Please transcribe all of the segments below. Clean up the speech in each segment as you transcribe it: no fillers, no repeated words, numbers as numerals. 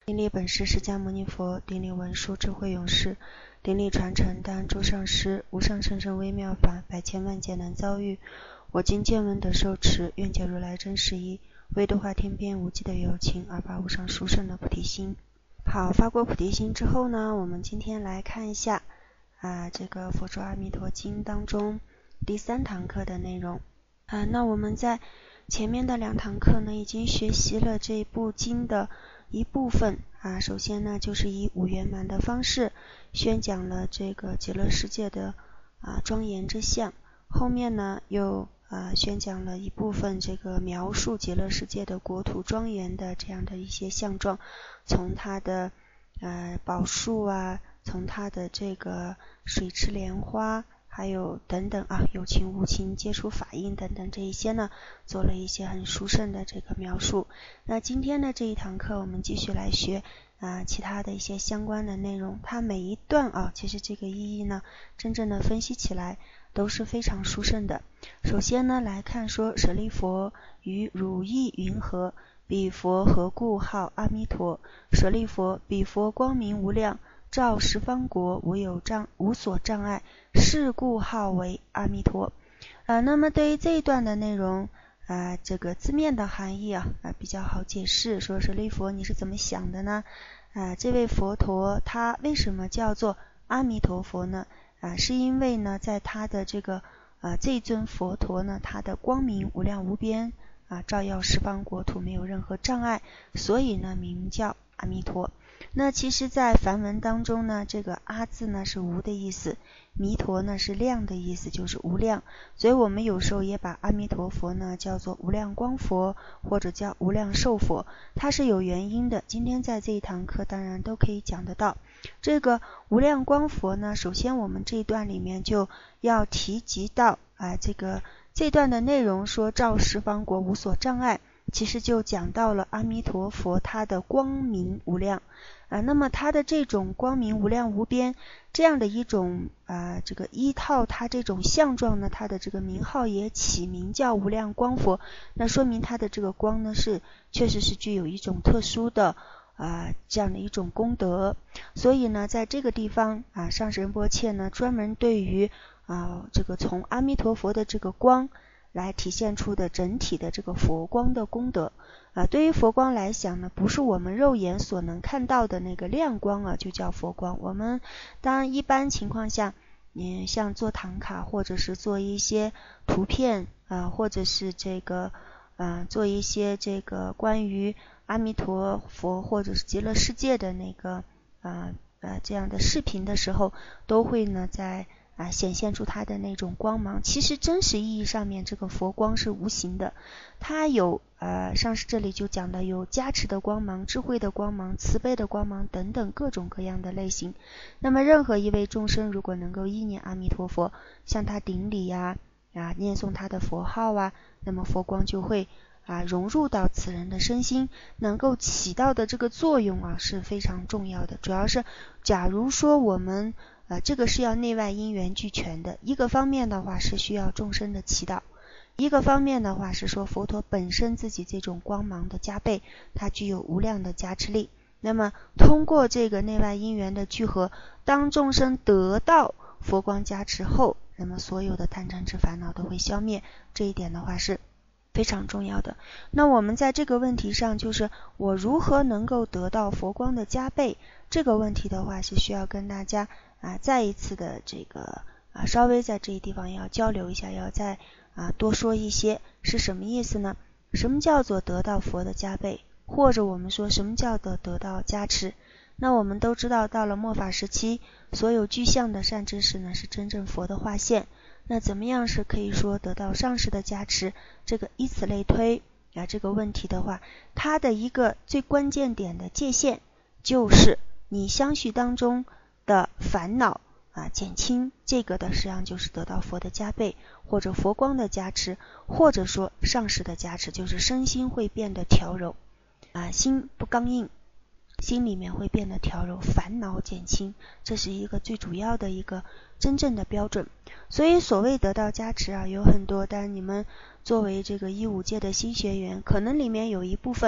顶礼本师释迦牟尼佛，顶礼文殊智慧勇士，顶礼传承当诸上师，无上甚深微妙法，百千万劫难遭遇。我今见闻得受持，愿解如来真实义，为度化天边无际的有情，而发无上殊胜的菩提心。好，发过菩提心之后呢，我们今天来看一下这个佛说阿弥陀经当中第3堂课的内容。那我们在前面的2堂课呢，已经学习了这部经的一部分首先呢，就是以5圆满的方式宣讲了这个极乐世界的庄严之相，后面呢又宣讲了一部分这个描述极乐世界的国土庄严的这样的一些相状，从它的宝树从它的这个水池莲花，还有等等有情无情接触法印等等，这一些呢做了一些很殊胜的这个描述。那今天的这一堂课我们继续来学其他的一些相关的内容，它每一段其实这个意义呢真正的分析起来都是非常殊胜的。首先呢来看说，舍利弗，于汝意云何？彼佛何故号阿弥陀？舍利弗，彼佛光明无量，照十方国，无所障碍，是故号为阿弥陀。那么对于这一段的内容这个字面的含义比较好解释，说舍利弗你是怎么想的呢？这位佛陀他为什么叫做阿弥陀佛呢？是因为呢在他的这个这尊佛陀呢，他的光明无量无边照耀十方国土，没有任何障碍，所以呢名叫阿弥陀。那其实在梵文当中呢，这个阿字呢是无的意思，弥陀呢是量的意思，就是无量，所以我们有时候也把阿弥陀佛呢叫做无量光佛，或者叫无量寿佛，它是有原因的，今天在这一堂课当然都可以讲得到。这个无量光佛呢，首先我们这一段里面就要提及到这段的内容，说照十方国无所障碍，其实就讲到了阿弥陀佛他的光明无量那么他的这种光明无量无边这样的一种这个依套他这种相状呢，他的这个名号也起名叫无量光佛，那说明他的这个光呢确实是具有一种特殊的这样的一种功德。所以呢在这个地方上师仁波切呢专门对于这个从阿弥陀佛的这个光来体现出的整体的这个佛光的功德对于佛光来讲呢，不是我们肉眼所能看到的那个亮光就叫佛光。我们当然一般情况下你像做唐卡，或者是做一些图片或者是这个做一些这个关于阿弥陀佛或者是极乐世界的那个这样的视频的时候，都会呢在显现出它的那种光芒。其实真实意义上面这个佛光是无形的，它有上师这里就讲的有加持的光芒、智慧的光芒、慈悲的光芒等等各种各样的类型。那么任何一位众生如果能够意念阿弥陀佛，向他顶礼念诵他的佛号那么佛光就会融入到此人的身心，能够起到的这个作用是非常重要的。主要是假如说我们这个是要内外因缘俱全的，一个方面的话是需要众生的祈祷，一个方面的话是说佛陀本身自己这种光芒的加倍，它具有无量的加持力。那么通过这个内外因缘的聚合，当众生得到佛光加持后，那么所有的贪嗔痴烦恼都会消灭，这一点的话是非常重要的。那我们在这个问题上，就是我如何能够得到佛光的加倍，这个问题的话是需要跟大家再一次的这个稍微在这一地方要交流一下，要再多说一些。是什么意思呢？什么叫做得到佛的加倍，或者我们说什么叫做得到加持？那我们都知道，到了末法时期，所有具象的善知识呢是真正佛的化现。那怎么样是可以说得到上师的加持？这个以此类推这个问题的话，它的一个最关键点的界限，就是你相续当中的烦恼减轻，这个的实际上就是得到佛的加倍，或者佛光的加持，或者说上师的加持，就是身心会变得调柔心不刚硬，心里面会变得调柔，烦恼减轻，这是一个最主要的一个真正的标准。所以所谓得到加持有很多，但你们作为这个1-5届的新学员，可能里面有一部分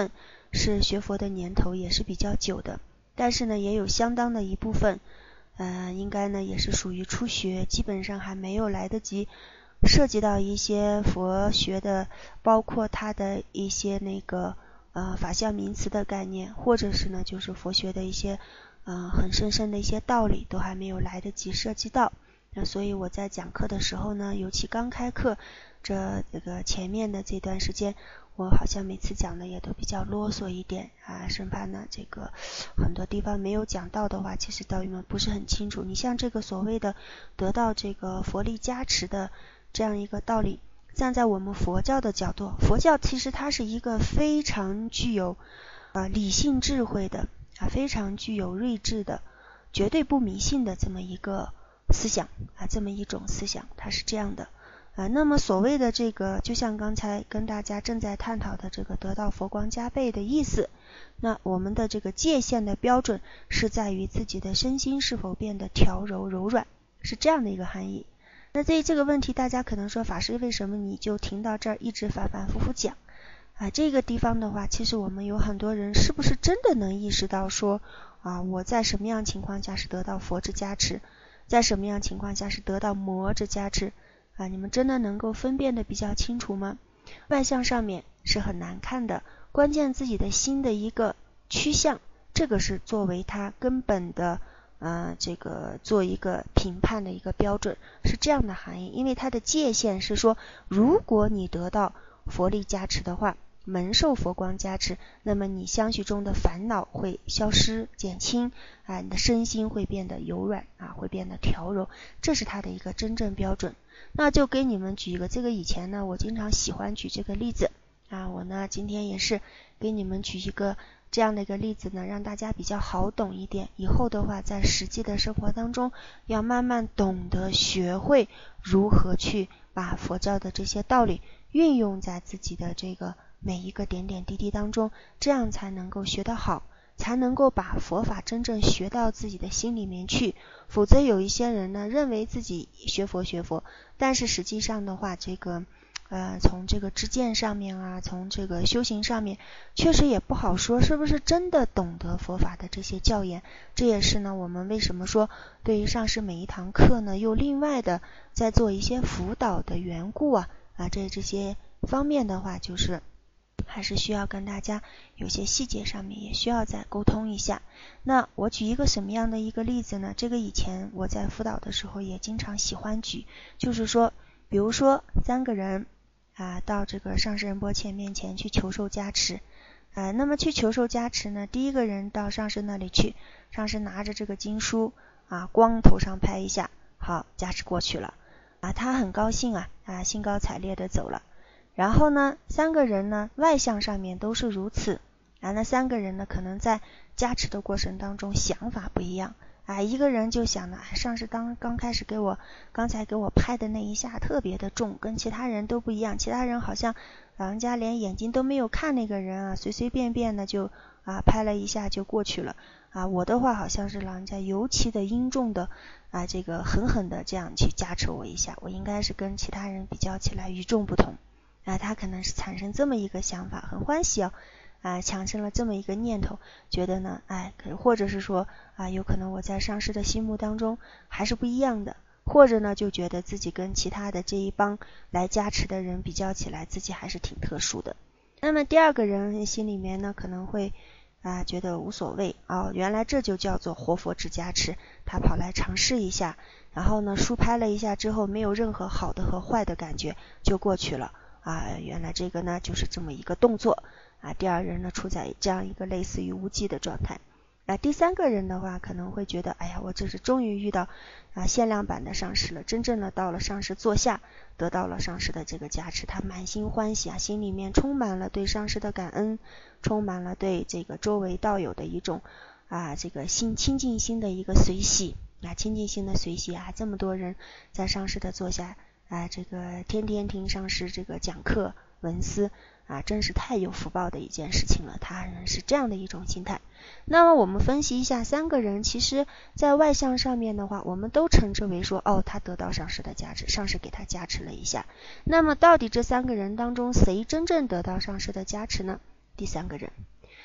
是学佛的年头也是比较久的，但是呢也有相当的一部分应该呢也是属于初学，基本上还没有来得及涉及到一些佛学的，包括它的一些那个法相名词的概念，或者是呢就是佛学的一些很深深的一些道理都还没有来得及涉及到。那所以我在讲课的时候呢，尤其刚开课这个前面的这段时间，我好像每次讲的也都比较啰嗦一点生怕呢这个很多地方没有讲到的话，其实道友们不是很清楚。你像这个所谓的得到这个佛力加持的这样一个道理，站在我们佛教的角度，佛教其实它是一个非常具有理性智慧的非常具有睿智的，绝对不迷信的这么一个思想这么一种思想，它是这样的那么所谓的这个，就像刚才跟大家正在探讨的这个得到佛光加倍的意思，那我们的这个界限的标准是在于自己的身心是否变得调柔柔软，是这样的一个含义。那对于这个问题，大家可能说法师为什么你就停到这儿一直反反复复讲这个地方的话，其实我们有很多人是不是真的能意识到说我在什么样情况下是得到佛之加持，在什么样情况下是得到魔之加持你们真的能够分辨的比较清楚吗？外向上面是很难看的，关键自己的心的一个趋向，这个是作为它根本的这个做一个评判的一个标准，是这样的含义。因为它的界限是说，如果你得到佛力加持的话，蒙受佛光加持，那么你相续中的烦恼会消失减轻你的身心会变得柔软会变得调柔，这是它的一个真正标准。那就给你们举一个，这个以前呢我经常喜欢举这个例子我呢今天也是给你们举一个这样的一个例子呢，让大家比较好懂一点，以后的话在实际的生活当中要慢慢懂得学会如何去把佛教的这些道理运用在自己的这个每一个点点滴滴当中，这样才能够学得好，才能够把佛法真正学到自己的心里面去。否则有一些人呢认为自己学佛，但是实际上的话这个从这个知见上面从这个修行上面确实也不好说是不是真的懂得佛法的这些教言。这也是呢我们为什么说对于上师每一堂课呢又另外的在做一些辅导的缘故这些方面的话，就是还是需要跟大家有些细节上面也需要再沟通一下。那我举一个什么样的一个例子呢？这个以前我在辅导的时候也经常喜欢举，就是说比如说3个人到这个上师仁波切面前去求受加持那么去求受加持呢，第一个人到上师那里去，上师拿着这个经书光头上拍一下，好，加持过去了他很高兴兴高采烈的走了。然后呢3个人呢外向上面都是如此那3个人呢可能在加持的过程当中想法不一样一个人就想呢上师刚开始刚才给我拍的那一下特别的重，跟其他人都不一样，其他人好像老人家连眼睛都没有看那个人随随便便的就拍了一下就过去了我的话好像是老人家尤其的殷重的这个狠狠的这样去加持我一下，我应该是跟其他人比较起来与众不同他可能是产生这么一个想法，很欢喜产生了这么一个念头，觉得呢或者是说有可能我在上师的心目当中还是不一样的，或者呢就觉得自己跟其他的这一帮来加持的人比较起来自己还是挺特殊的。那么第二个人心里面呢可能会觉得无所谓原来这就叫做活佛之加持，他跑来尝试一下，然后呢书拍了一下之后没有任何好的和坏的感觉就过去了原来这个呢就是这么一个动作第二人呢处在这样一个类似于无记的状态第3个人的话可能会觉得哎呀我这是终于遇到限量版的上师了，真正的到了上师座下，得到了上师的这个加持，他满心欢喜心里面充满了对上师的感恩，充满了对这个周围道友的一种这个亲近心的一个随喜亲近心的随喜这么多人在上师的座下这个天天听上师这个讲课闻思真是太有福报的一件事情了，他人是这样的一种心态。那么我们分析一下3个人，其实在外向上面的话我们都称之为说他得到上师的加持，上师给他加持了一下。那么到底这3个人当中谁真正得到上师的加持呢？第3个人。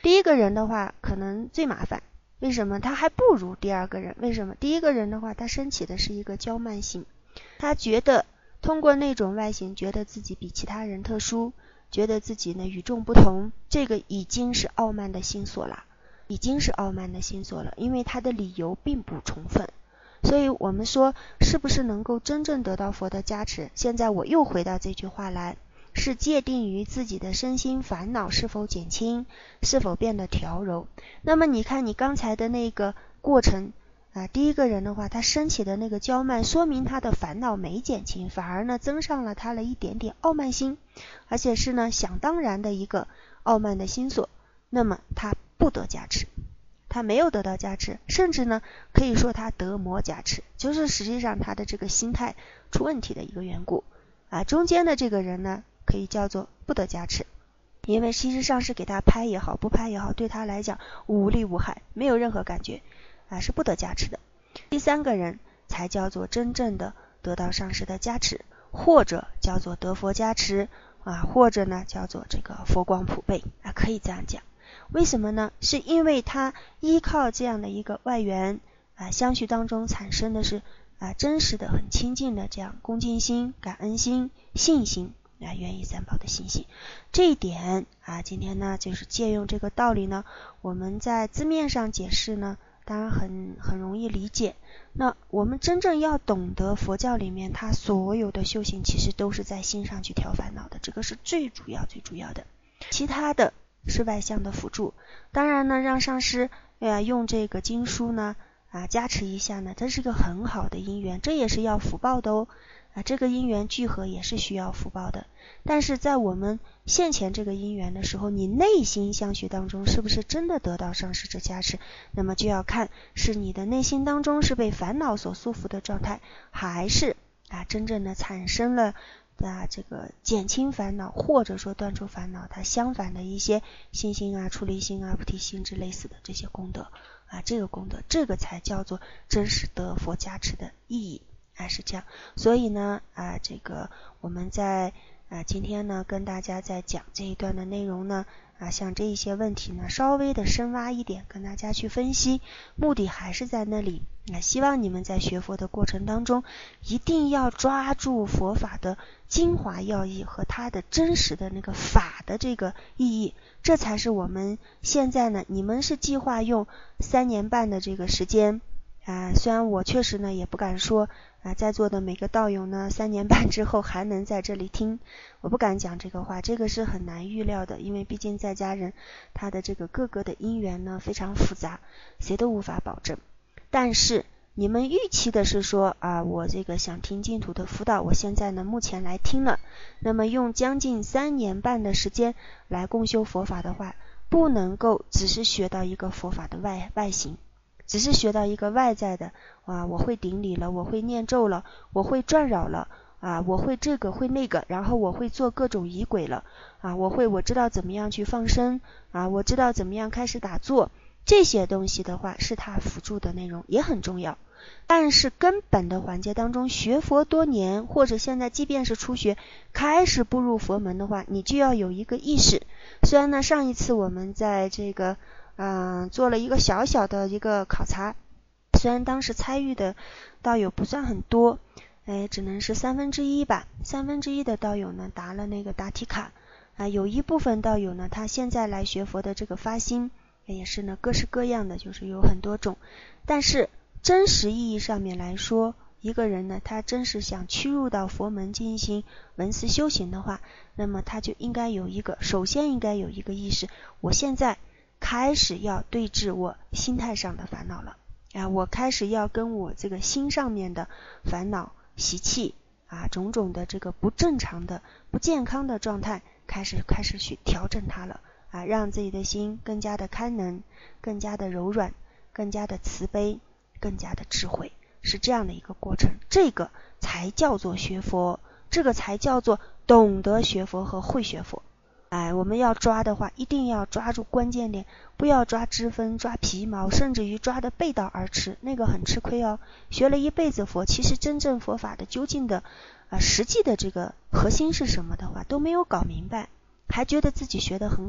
第一个人的话可能最麻烦，为什么？他还不如第二个人，为什么？第一个人的话，他升起的是一个骄慢性，他觉得通过那种外形，觉得自己比其他人特殊，觉得自己呢与众不同，这个已经是傲慢的心所了，因为他的理由并不充分。所以我们说，是不是能够真正得到佛的加持？现在我又回到这句话来，是界定于自己的身心烦恼是否减轻，是否变得调柔。那么你看你刚才的那个过程第一个人的话，他升起的那个骄慢，说明他的烦恼没减轻，反而呢增上了他的一点点傲慢心，而且是呢想当然的一个傲慢的心所，那么他不得加持，他没有得到加持，甚至呢可以说他得魔加持，就是实际上他的这个心态出问题的一个缘故中间的这个人呢可以叫做不得加持，因为事实上是给他拍也好不拍也好，对他来讲无利无害，没有任何感觉是不得加持的。第三个人才叫做真正的得到上师的加持，或者叫做得佛加持或者呢叫做这个佛光普被可以这样讲。为什么呢？是因为他依靠这样的一个外缘相续当中产生的是真实的很亲近的这样恭敬心、感恩心、信心缘以三宝的信心。这一点今天呢就是借用这个道理呢，我们在字面上解释呢当然很容易理解。那我们真正要懂得佛教里面它所有的修行其实都是在心上去调烦恼的，这个是最主要的，其他的是外向的辅助。当然呢让上师用这个经书呢加持一下呢，这是个很好的因缘，这也是要福报的哦这个因缘聚合也是需要福报的。但是在我们现前这个因缘的时候，你内心相续当中是不是真的得到上师之加持，那么就要看是你的内心当中是被烦恼所束缚的状态，还是真正的产生了这个减轻烦恼或者说断除烦恼它相反的一些信心出离心菩提心之类似的这些功德这个功德，这个才叫做真实得佛加持的意义是这样。所以呢这个我们在今天呢跟大家在讲这一段的内容呢像这一些问题呢稍微的深挖一点跟大家去分析，目的还是在那里希望你们在学佛的过程当中一定要抓住佛法的精华要义和它的真实的那个法的这个意义，这才是我们现在呢你们是计划用3年半的这个时间虽然我确实呢也不敢说在座的每个道友呢3年半之后还能在这里听，我不敢讲这个话，这个是很难预料的，因为毕竟在家人他的这个各个的因缘呢非常复杂，谁都无法保证。但是你们预期的是说我这个想听净土的辅导，我现在呢目前来听了，那么用将近3年半的时间来共修佛法的话，不能够只是学到一个佛法的外形，只是学到一个外在的我会顶礼了，我会念咒了，我会转扰了我会这个会那个，然后我会做各种仪轨了我知道怎么样去放生我知道怎么样开始打坐，这些东西的话是它辅助的内容，也很重要。但是根本的环节当中，学佛多年或者现在即便是初学开始步入佛门的话，你就要有一个意识。虽然呢上一次我们在这个做了一个小小的一个考察，虽然当时参与的道友不算很多只能是1/3吧，1/3的道友呢答了那个答题卡有一部分道友呢他现在来学佛的这个发心也是呢各式各样的，就是有很多种。但是真实意义上面来说，一个人呢他真是想趋入到佛门进行闻思修行的话，那么他就应该有一个首先应该有一个意识，我现在开始要对治我心态上的烦恼了我开始要跟我这个心上面的烦恼习气种种的这个不正常的不健康的状态开始去调整它了让自己的心更加的开能，更加的柔软，更加的慈悲，更加的智慧，是这样的一个过程。这个才叫做学佛，这个才叫做懂得学佛和会学佛我们要抓的话一定要抓住关键点，不要抓枝分抓皮毛，甚至于抓的背道而驰，那个很吃亏哦。学了一辈子佛，其实真正佛法的究竟的实际的这个核心是什么的话都没有搞明白，还觉得自己学得很好，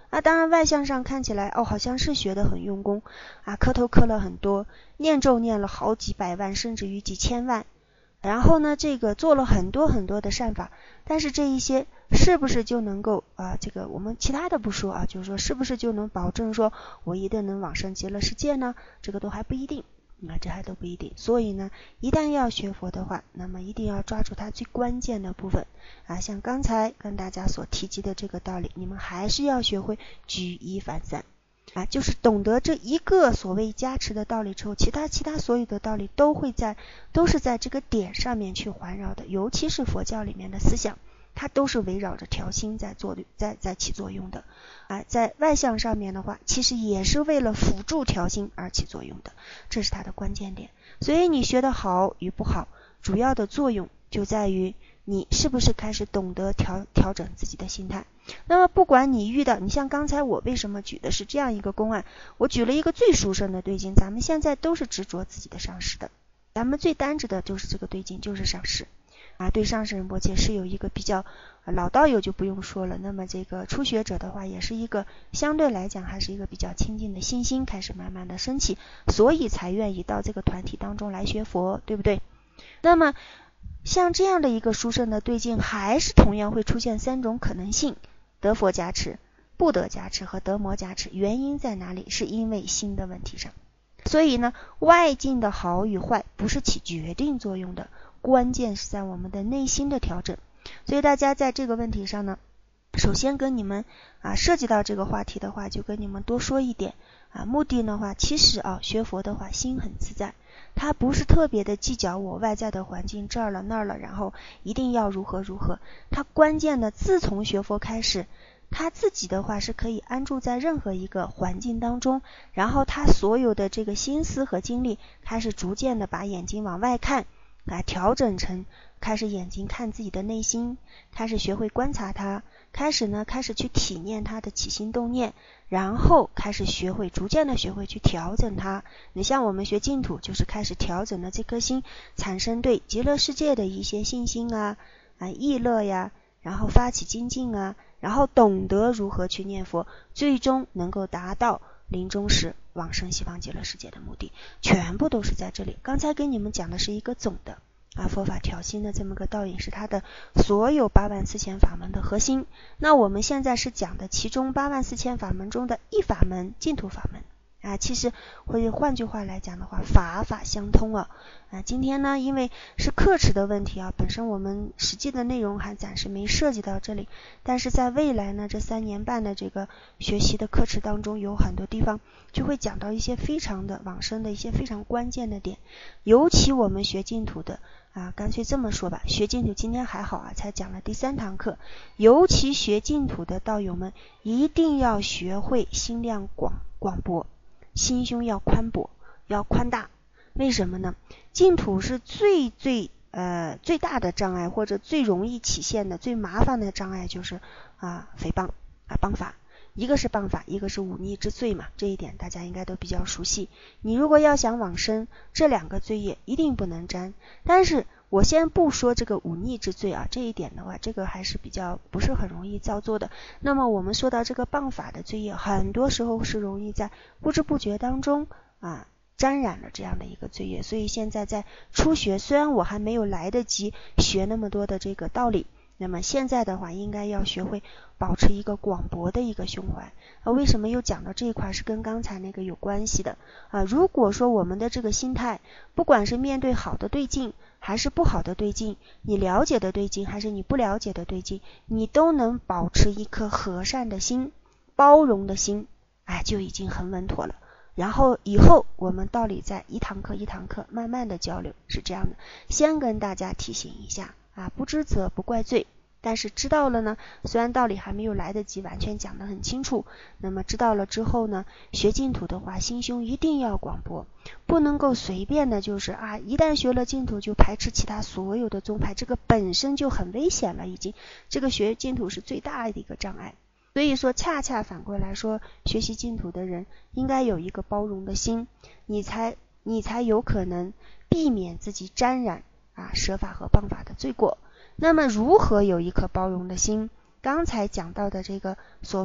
当然外向上看起来好像是学得很用功磕头磕了很多，念咒念了好几百万甚至于几千万，然后呢这个做了很多很多的善法，但是这一些是不是就能够这个我们其他的不说就是说是不是就能保证说我一定能往生极乐世界呢？这个都还不一定这还都不一定。所以呢一旦要学佛的话，那么一定要抓住它最关键的部分像刚才跟大家所提及的这个道理，你们还是要学会举一反三就是懂得这一个所谓加持的道理之后，其他所有的道理都是在这个点上面去环绕的，尤其是佛教里面的思想，它都是围绕着调心在起作用的在外向上面的话，其实也是为了辅助调心而起作用的，这是它的关键点。所以你学得好与不好，主要的作用就在于你是不是开始懂得调整自己的心态。那么不管你遇到，你像刚才我为什么举的是这样一个公案，我举了一个最殊胜的对境，咱们现在都是执着自己的上师的，咱们最单着的就是这个对境，就是上师对上师仁波切是有一个比较老道友就不用说了，那么这个初学者的话也是一个相对来讲还是一个比较亲近的信心开始慢慢的升起，所以才愿意到这个团体当中来学佛，对不对？那么像这样的一个殊胜的对境，还是同样会出现三种可能性，得佛加持、不得加持和得魔加持。原因在哪里？是因为心的问题上。所以呢外境的好与坏不是起决定作用的，关键是在我们的内心的调整。所以大家在这个问题上呢，首先跟你们涉及到这个话题的话，就跟你们多说一点目的的话，其实学佛的话心很自在，他不是特别的计较我外在的环境这儿了那儿了，然后一定要如何如何。他关键的自从学佛开始，他自己的话是可以安住在任何一个环境当中，然后他所有的这个心思和精力开始逐渐的把眼睛往外看调整成开始眼睛看自己的内心，开始学会观察它，开始去体验它的起心动念，然后开始逐渐的学会去调整它。你像我们学净土，就是开始调整了这颗心，产生对极乐世界的一些信心意乐呀，然后发起精进然后懂得如何去念佛，最终能够达到临终时往生西方极乐世界的目的，全部都是在这里。刚才给你们讲的是一个总的佛法调心的这么个道理，是它的所有84000法门的核心。那我们现在是讲的其中84000法门中的一法门，净土法门其实会换句话来讲的话，法相通今天呢因为是课程的问题本身我们实际的内容还暂时没涉及到这里，但是在未来呢这3年半的这个学习的课程当中，有很多地方就会讲到一些非常的往生的一些非常关键的点。尤其我们学净土的干脆这么说吧，学净土今天还好才讲了第3堂课，尤其学净土的道友们一定要学会心量广博，心胸要宽博要宽大。为什么呢？净土是最大的障碍，或者最容易起现的最麻烦的障碍，就是诽谤谤法。一个是谤法，一个是忤逆之罪嘛，这一点大家应该都比较熟悉。你如果要想往生，这2个罪业一定不能沾。但是我先不说这个忤逆之罪这一点的话，这个还是比较不是很容易造作的。那么我们说到这个谤法的罪业，很多时候是容易在不知不觉当中沾染了这样的一个罪业。所以现在在初学，虽然我还没有来得及学那么多的这个道理，那么现在的话应该要学会保持一个广博的一个胸怀为什么又讲到这一块，是跟刚才那个有关系的如果说我们的这个心态，不管是面对好的对境还是不好的对境，你了解的对境还是你不了解的对境，你都能保持一颗和善的心，包容的心就已经很稳妥了。然后以后我们道理在一堂课一堂课慢慢的交流，是这样的。先跟大家提醒一下不知则不怪罪，但是知道了呢，虽然道理还没有来得及完全讲得很清楚，那么知道了之后呢，学净土的话心胸一定要广博，不能够随便的就是一旦学了净土就排斥其他所有的宗派，这个本身就很危险了，已经这个学净土是最大的一个障碍。所以说恰恰反过来说，学习净土的人应该有一个包容的心，你才有可能避免自己沾染舍法和谤法的罪过。那么如何有一颗包容的心？刚才讲到的这个所谓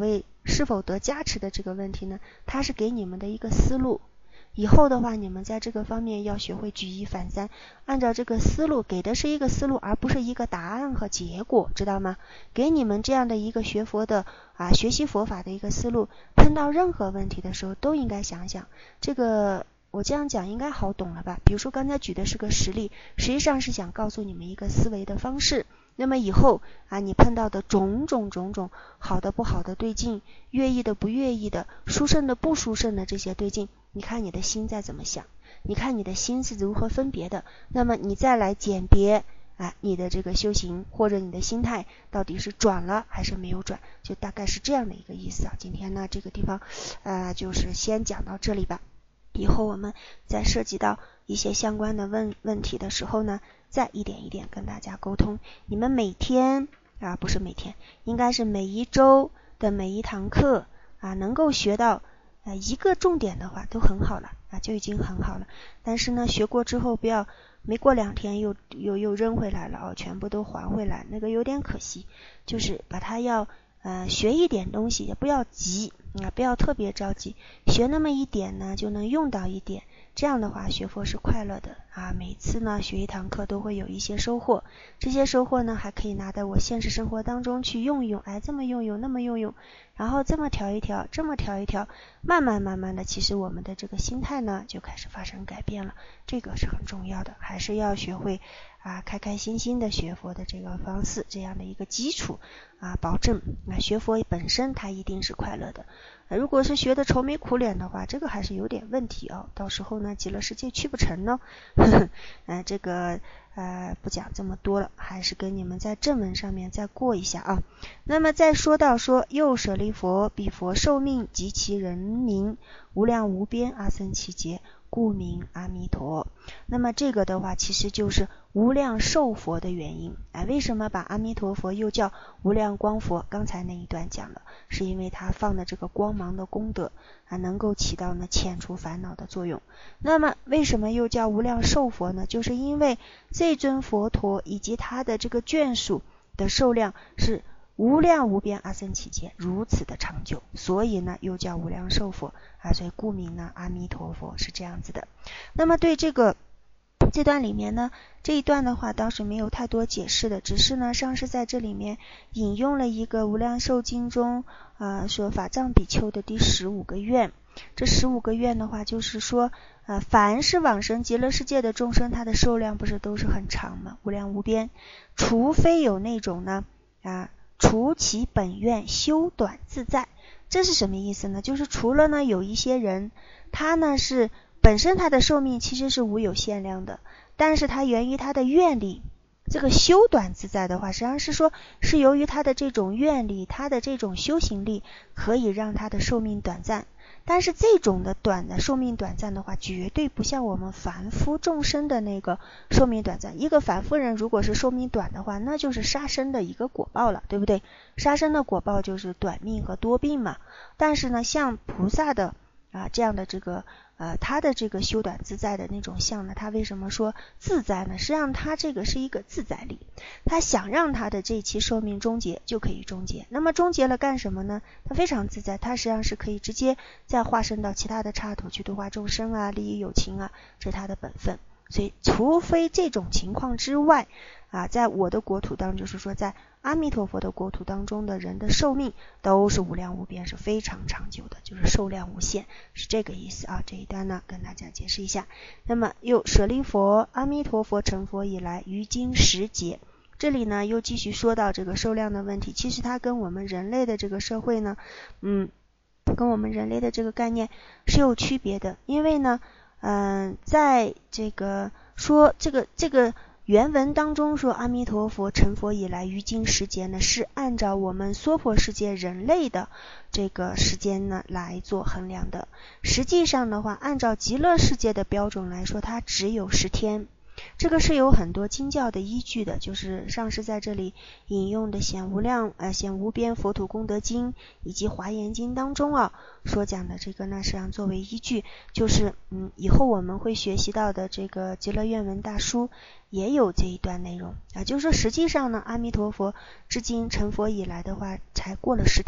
是否得加持的这个问题呢，它是给你们的一个思路。以后的话，你们在这个方面要学会举一反三，按照这个思路，给的是一个思路，而不是一个答案和结果，知道吗？给你们这样的一个学佛的学习佛法的一个思路，碰到任何问题的时候都应该想想，这个我这样讲应该好懂了吧？比如说刚才举的是个实例，实际上是想告诉你们一个思维的方式。那么以后你碰到的种种好的不好的对境，乐意的不乐意的，殊胜的不殊胜的这些对境，你看你的心在怎么想，你看你的心是如何分别的，那么你再来鉴别你的这个修行或者你的心态到底是转了还是没有转，就大概是这样的一个意思啊。今天呢这个地方就是先讲到这里吧，以后我们再涉及到一些相关的问题的时候呢，再一点一点跟大家沟通。你们每天不是每天，应该是每一周的每一堂课能够学到一个重点的话都很好了就已经很好了。但是呢学过之后不要没过2天又扔回来了全部都还回来，那个有点可惜。就是把它要学一点东西，也不要急不要特别着急，学那么一点呢就能用到一点，这样的话学佛是快乐的每次呢学一堂课都会有一些收获，这些收获呢还可以拿到我现实生活当中去用一用，这么用用那么用用，然后这么调一调这么调一调，慢慢的其实我们的这个心态呢就开始发生改变了，这个是很重要的，还是要学会开开心心的学佛的这个方式，这样的一个基础保证学佛本身它一定是快乐的。如果是学的愁眉苦脸的话，这个还是有点问题到时候呢极乐世界去不成呢这个不讲这么多了，还是跟你们在正文上面再过一下那么再说到说又舍利佛，彼佛寿命及其人名无量无边阿僧祇劫，故名阿弥陀。那么这个的话其实就是无量寿佛的原因为什么把阿弥陀佛又叫无量光佛？刚才那一段讲了，是因为他放的这个光芒的功德能够起到呢遣除烦恼的作用。那么为什么又叫无量寿佛呢？就是因为这尊佛陀以及他的这个眷属的寿量是无量无边阿僧祇劫如此的长久，所以呢又叫无量寿佛所以故名呢阿弥陀佛，是这样子的。那么对这段里面呢，这一段的话倒是没有太多解释的，只是呢上师在这里面引用了一个无量寿经中说法藏比丘的第15个愿。这15个愿的话就是说凡是往生极乐世界的众生，他的寿量不是都是很长吗？无量无边，除非有那种呢除其本愿修短自在。这是什么意思呢？就是除了呢有一些人他呢是本身他的寿命其实是无有限量的，但是他源于他的愿力，这个修短自在的话实际上是说是由于他的这种愿力，他的这种修行力可以让他的寿命短暂。但是这种的寿命短暂的话，绝对不像我们凡夫众生的那个寿命短暂。一个凡夫人如果是寿命短的话，那就是杀生的一个果报了，对不对？杀生的果报就是短命和多病嘛。但是呢像菩萨的这样的这个他的这个修短自在的那种相呢，他为什么说自在呢？实际上他这个是一个自在力，他想让他的这期寿命终结就可以终结。那么终结了干什么呢？他非常自在，他实际上是可以直接再化身到其他的刹土去度化众生利益有情这是他的本分。所以除非这种情况之外在我的国土当中，就是说在阿弥陀佛的国土当中的人的寿命都是无量无边，是非常长久的，就是寿量无限，是这个意思这一段呢跟大家解释一下。那么又舍利佛，阿弥陀佛成佛以来于今10劫，这里呢又继续说到这个寿量的问题。其实它跟我们人类的这个社会呢跟我们人类的这个概念是有区别的。因为呢在这个说这个原文当中说阿弥陀佛成佛以来于今10劫呢，是按照我们娑婆世界人类的这个时间呢来做衡量的。实际上的话，按照极乐世界的标准来说，它只有10天。这个是有很多经教的依据的，就是上师在这里引用的显无边佛土功德经以及华严经当中所讲的这个呢，实际上作为依据，就是以后我们会学习到的这个极乐愿文大书也有这一段内容就是说实际上呢，阿弥陀佛至今成佛以来的话才过了10天。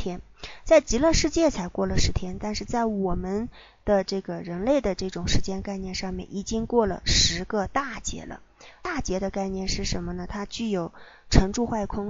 在极乐世界才过了10天，但是在我们的这个人类的这种时间概念上面已经过了10个大劫了。大劫的概念是什么呢？它具有成住坏空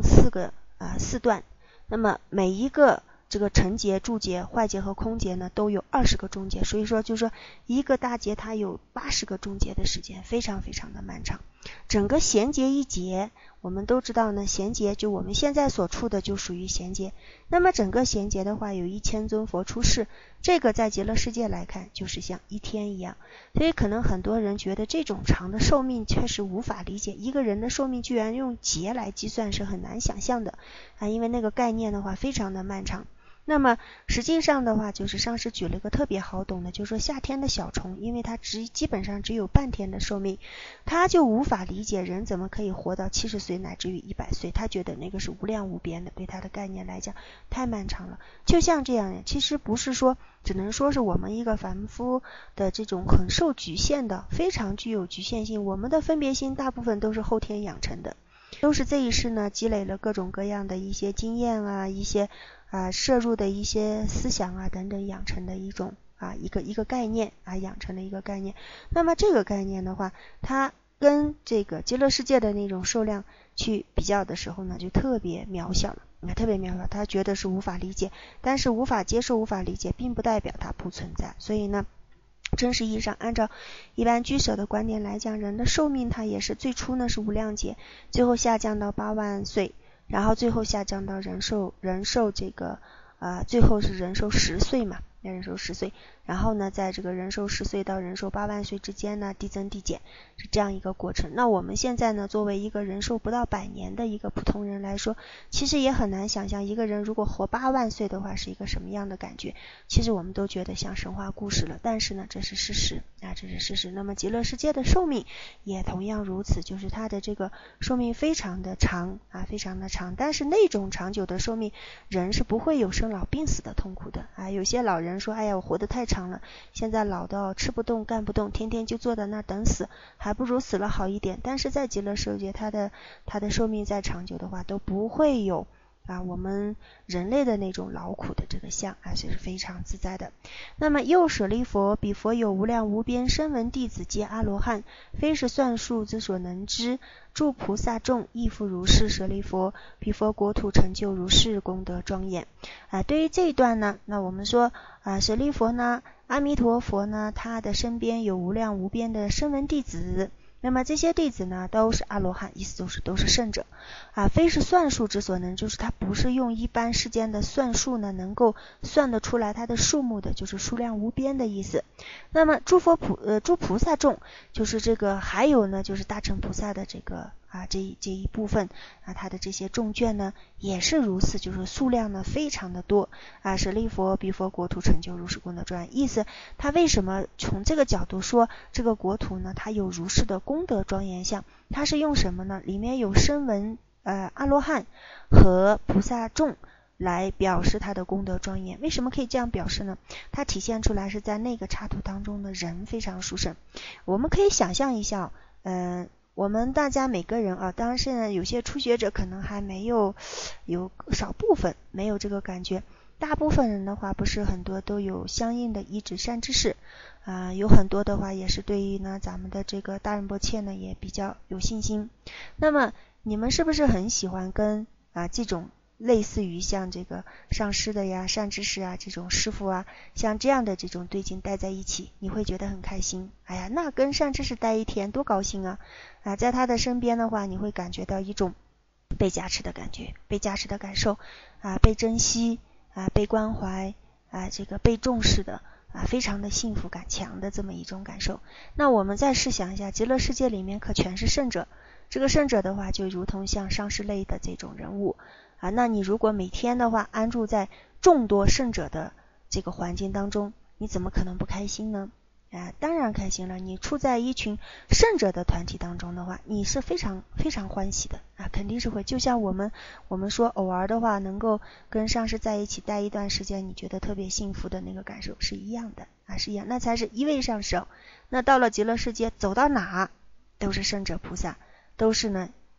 4段，那么每一个这个成劫、住劫、坏劫和空劫呢都有20个中劫，所以说就是说一个大劫它有80个中劫的时间，非常非常的漫长。整个闲劫一劫，我们都知道呢，闲劫就我们现在所处的就属于闲劫。那么整个闲劫的话，有1000尊佛出世，这个在极乐世界来看就是像1天一样。所以可能很多人觉得这种长的寿命确实无法理解，一个人的寿命居然用劫来计算是很难想象的因为那个概念的话非常的漫长。那么实际上的话，就是上师举了一个特别好懂的，就是说夏天的小虫，因为它基本上只有半天的寿命，他就无法理解人怎么可以活到70岁乃至于100岁，他觉得那个是无量无边的，对他的概念来讲太漫长了。就像这样，其实不是说只能说是我们一个凡夫的这种很受局限的，非常具有局限性，我们的分别心大部分都是后天养成的，都是这一世呢积累了各种各样的一些经验一些摄入的一些思想等等养成的一种一个概念养成的一个概念。那么这个概念的话，它跟这个极乐世界的那种数量去比较的时候呢，就特别渺小了，特别渺小，他觉得是无法理解，但是无法接受、无法理解，并不代表它不存在。所以呢，真实意义上，按照一般居舍的观点来讲，人的寿命它也是最初呢是无量劫，最后下降到8万岁，然后最后下降到人寿这个最后是人寿10岁嘛，人寿10岁，然后呢在这个人寿10岁到人寿8万岁之间呢递增递减，是这样一个过程。那我们现在呢作为一个人寿不到100年的一个普通人来说，其实也很难想象一个人如果活8万岁的话是一个什么样的感觉，其实我们都觉得像神话故事了，但是呢这是事实这是事实。那么极乐世界的寿命也同样如此，就是它的这个寿命非常的长非常的长，但是那种长久的寿命，人是不会有生老病死的痛苦的有些老人说，哎呀我活得太长了，现在老到吃不动干不动，天天就坐在那等死，还不如死了好一点。但是在极乐世界，它的寿命再长久的话都不会有我们人类的那种劳苦的这个相所以是非常自在的。那么又舍利佛，彼佛有无量无边声闻弟子皆阿罗汉，非是算数之所能知，诸菩萨众亦复如是。舍利佛，彼佛国土成就如是功德庄严对于这一段呢，那我们说舍利佛呢，阿弥陀佛呢，他的身边有无量无边的声闻弟子，那么这些弟子呢都是阿罗汉，意思都是圣者非是算数之所能，就是他不是用一般世间的算数呢能够算得出来它的数目的，就是数量无边的意思。那么诸菩萨众，就是这个还有呢就是大乘菩萨的这个这一部分他的这些众眷呢也是如此，就是数量呢非常的多舍利佛，彼佛国土成就如是功德庄严。意思他为什么从这个角度说这个国土呢它有如是的功德庄严相，它是用什么呢？里面有声闻阿罗汉和菩萨众来表示它的功德庄严。为什么可以这样表示呢？它体现出来是在那个刹土当中的人非常殊胜。我们可以想象一下我们大家每个人当然现在有些初学者可能还没有少部分没有这个感觉，大部分人的话不是很多都有相应的依止善知识有很多的话也是对于呢咱们的这个大仁波切呢也比较有信心。那么你们是不是很喜欢跟这种类似于像这个上师的呀善知识这种师傅像这样的这种对境待在一起，你会觉得很开心。哎呀那跟善知识待一天多高兴在他的身边的话，你会感觉到一种被加持的感觉，被加持的感受被珍惜被关怀这个被重视的非常的幸福感强的这么一种感受。那我们再试想一下，极乐世界里面可全是圣者，这个圣者的话就如同像上师类的这种人物那你如果每天的话安住在众多圣者的这个环境当中，你怎么可能不开心呢当然开心了。你处在一群圣者的团体当中的话，你是非常非常欢喜的肯定是会。就像我们说偶尔的话能够跟上师在一起待一段时间，你觉得特别幸福的那个感受是一样的是一样，那才是一位上师那到了极乐世界，走到哪都是圣者菩萨，都是呢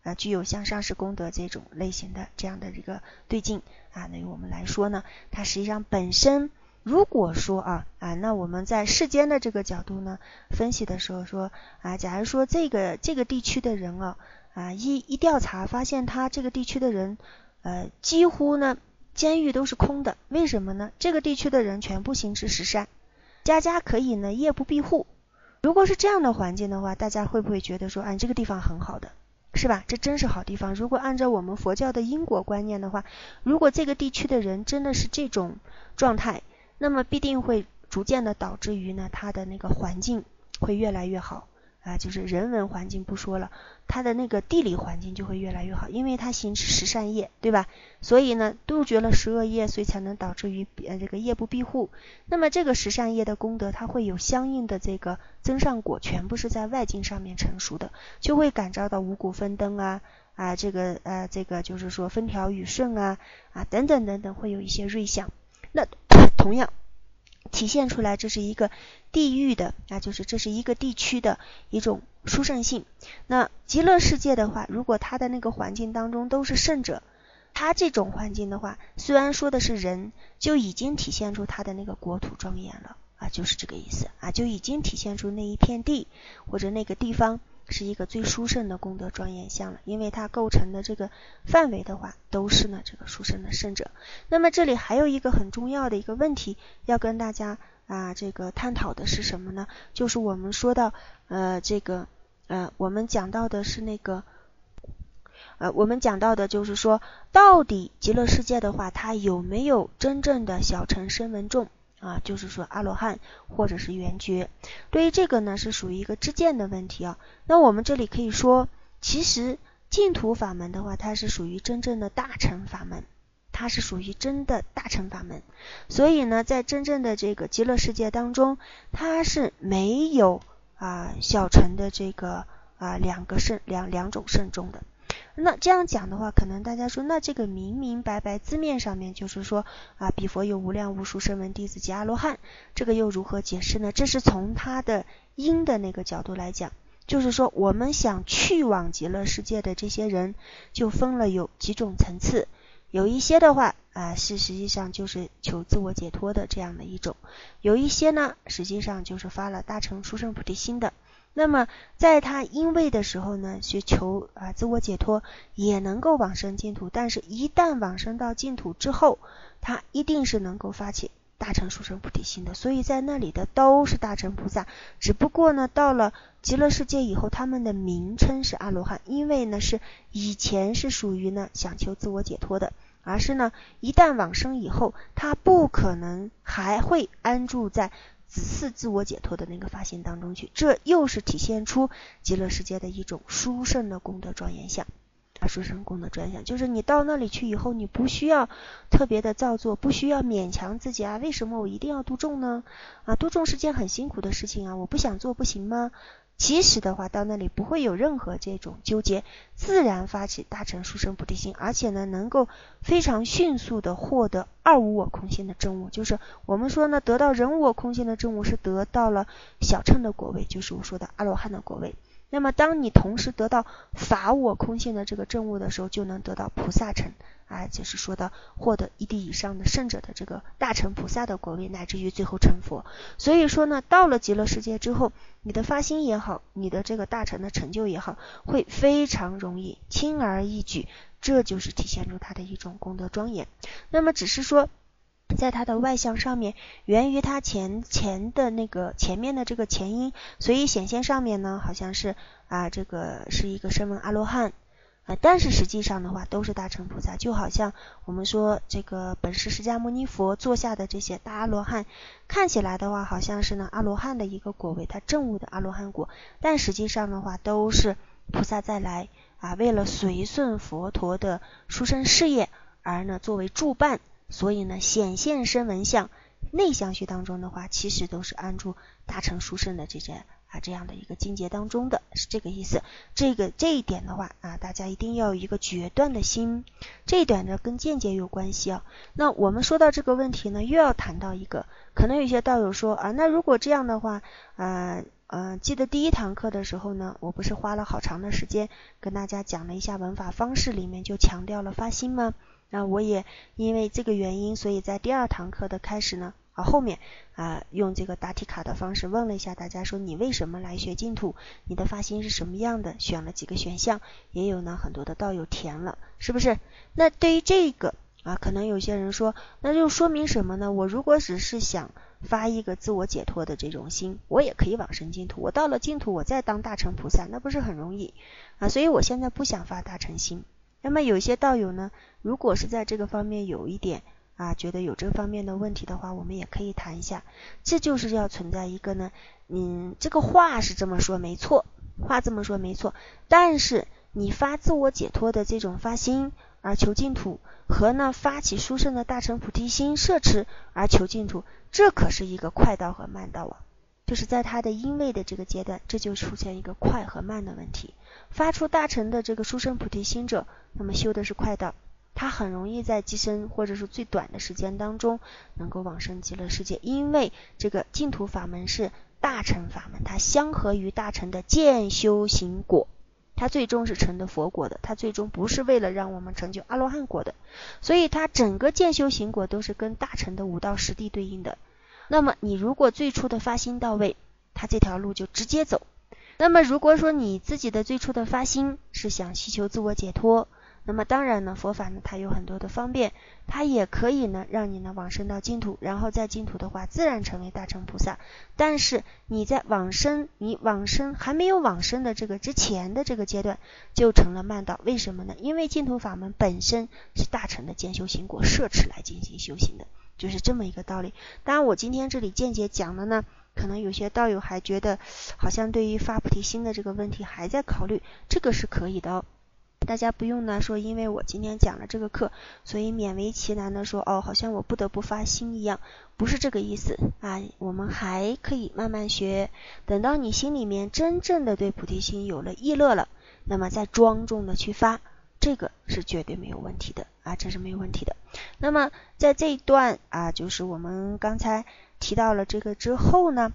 具有像上师功德这种类型的这样的一个对境那于我们来说呢，它实际上本身如果说那我们在世间的这个角度呢分析的时候说假如说这个地区的人一调查发现他这个地区的人几乎呢监狱都是空的，为什么呢？这个地区的人全部行持十善，家家可以呢夜不闭户。如果是这样的环境的话，大家会不会觉得说这个地方很好的，是吧？这真是好地方。如果按照我们佛教的因果观念的话，如果这个地区的人真的是这种状态，那么必定会逐渐的导致于呢它的那个环境会越来越好就是人文环境不说了，它的那个地理环境就会越来越好，因为它行持十善业，对吧？所以呢杜绝了十恶业，所以才能导致于这个夜不闭户。那么这个十善业的功德，它会有相应的这个增上果，全部是在外境上面成熟的，就会感召到五谷丰登这个就是说风调雨顺等等等等，会有一些瑞相。那同样体现出来这是一个地域的就是这是一个地区的一种殊胜性。那极乐世界的话，如果它的那个环境当中都是圣者，它这种环境的话，虽然说的是人，就已经体现出它的那个国土庄严了就是这个意思就已经体现出那一片地或者那个地方是一个最殊胜的功德庄严相了，因为它构成的这个范围的话都是呢这个殊胜的圣者。那么这里还有一个很重要的一个问题要跟大家这个探讨的是什么呢？就是我们说到我们讲到的是那个我们讲到的就是说，到底极乐世界的话，它有没有真正的小乘声闻众就是说阿罗汉或者是圆觉。对于这个呢是属于一个知见的问题那我们这里可以说，其实净土法门的话，它是属于真正的大乘法门，它是属于真的大乘法门。所以呢在真正的这个极乐世界当中，它是没有小乘的这个两种圣众的。那这样讲的话，可能大家说，那这个明明白白字面上面就是说彼佛有无量无数声闻弟子及阿罗汉，这个又如何解释呢？这是从他的因的那个角度来讲，就是说我们想去往极乐世界的这些人就分了有几种层次，有一些的话是实际上就是求自我解脱的这样的一种，有一些呢实际上就是发了大乘殊胜菩提心的。那么在他因位的时候呢，去求自我解脱，也能够往生净土，但是一旦往生到净土之后，他一定是能够发起大乘殊胜菩提心的。所以在那里的都是大乘菩萨，只不过呢到了极乐世界以后，他们的名称是阿罗汉，因为呢是以前是属于呢想求自我解脱的，而是呢一旦往生以后，他不可能还会安住在只是自我解脱的那个发心当中去，这又是体现出极乐世界的一种殊胜的功德庄严相殊胜功德庄严相，就是你到那里去以后，你不需要特别的造作，不需要勉强自己为什么我一定要度众呢度众是件很辛苦的事情我不想做不行吗？其实的话到那里不会有任何这种纠结，自然发起大乘殊胜菩提心，而且呢能够非常迅速的获得二无我空性的证悟。就是我们说呢得到人无我空性的证悟是得到了小乘的果位，就是我说的阿罗汉的果位。那么当你同时得到法我空性的这个证悟的时候，就能得到菩萨乘就是说的获得一地以上的圣者的这个大乘菩萨的果位，乃至于最后成佛。所以说呢到了极乐世界之后，你的发心也好，你的这个大乘的成就也好，会非常容易，轻而易举，这就是体现出它的一种功德庄严。那么只是说在它的外相上面，源于它前面的这个前因，所以显现上面呢好像是这个是一个声闻阿罗汉但是实际上的话都是大乘菩萨，就好像我们说这个本师释迦牟尼佛座下的这些大阿罗汉，看起来的话好像是呢阿罗汉的一个果位，他证悟的阿罗汉果，但实际上的话都是菩萨再来为了随顺佛陀的殊胜事业而呢作为助伴，所以呢显现声闻相内相续当中的话，其实都是安住大乘殊胜的这样的一个境界当中的，是这个意思。这一点的话大家一定要有一个决断的心，这一点呢跟见解有关系那我们说到这个问题呢，又要谈到一个，可能有些道友说那如果这样的话记得第一堂课的时候呢，我不是花了好长的时间跟大家讲了一下文法方式，里面就强调了发心吗？那我也因为这个原因，所以在第二堂课的开始呢，后面用这个答题卡的方式问了一下大家，说你为什么来学净土，你的发心是什么样的，选了几个选项，也有呢很多的道友填了，是不是？那对于这个可能有些人说，那就说明什么呢？我如果只是想发一个自我解脱的这种心，我也可以往生净土，我到了净土我再当大乘菩萨，那不是很容易所以我现在不想发大乘心。那么有些道友呢，如果是在这个方面有一点觉得有这方面的问题的话，我们也可以谈一下。这就是要存在一个呢，这个话是这么说没错，话这么说没错，但是你发自我解脱的这种发心而求净土，和呢发起殊胜的大乘菩提心摄持而求净土，这可是一个快道和慢道就是在他的因位的这个阶段，这就出现一个快和慢的问题。发出大乘的这个殊胜菩提心者，那么修的是快道，他很容易在即生或者是最短的时间当中能够往生极乐世界，因为这个净土法门是大乘法门，它相合于大乘的见修行果，它最终是成的佛果的，它最终不是为了让我们成就阿罗汉果的，所以它整个见修行果都是跟大乘的五道十地对应的。那么你如果最初的发心到位，它这条路就直接走。那么如果说你自己的最初的发心是想希求自我解脱，那么当然呢，佛法呢它有很多的方便，它也可以呢让你呢往生到净土，然后在净土的话自然成为大乘菩萨。但是你在你往生还没有往生的这个之前的这个阶段就成了慢道。为什么呢？因为净土法门本身是大乘的见修行果摄持来进行修行的，就是这么一个道理。当然我今天这里间接讲的呢，可能有些道友还觉得好像对于发菩提心的这个问题还在考虑，这个是可以的大家不用呢说因为我今天讲了这个课，所以勉为其难的说好像我不得不发心一样，不是这个意思我们还可以慢慢学，等到你心里面真正的对菩提心有了意乐了，那么再庄重的去发，这个是绝对没有问题的这是没有问题的。那么在这一段就是我们刚才提到了这个之后呢，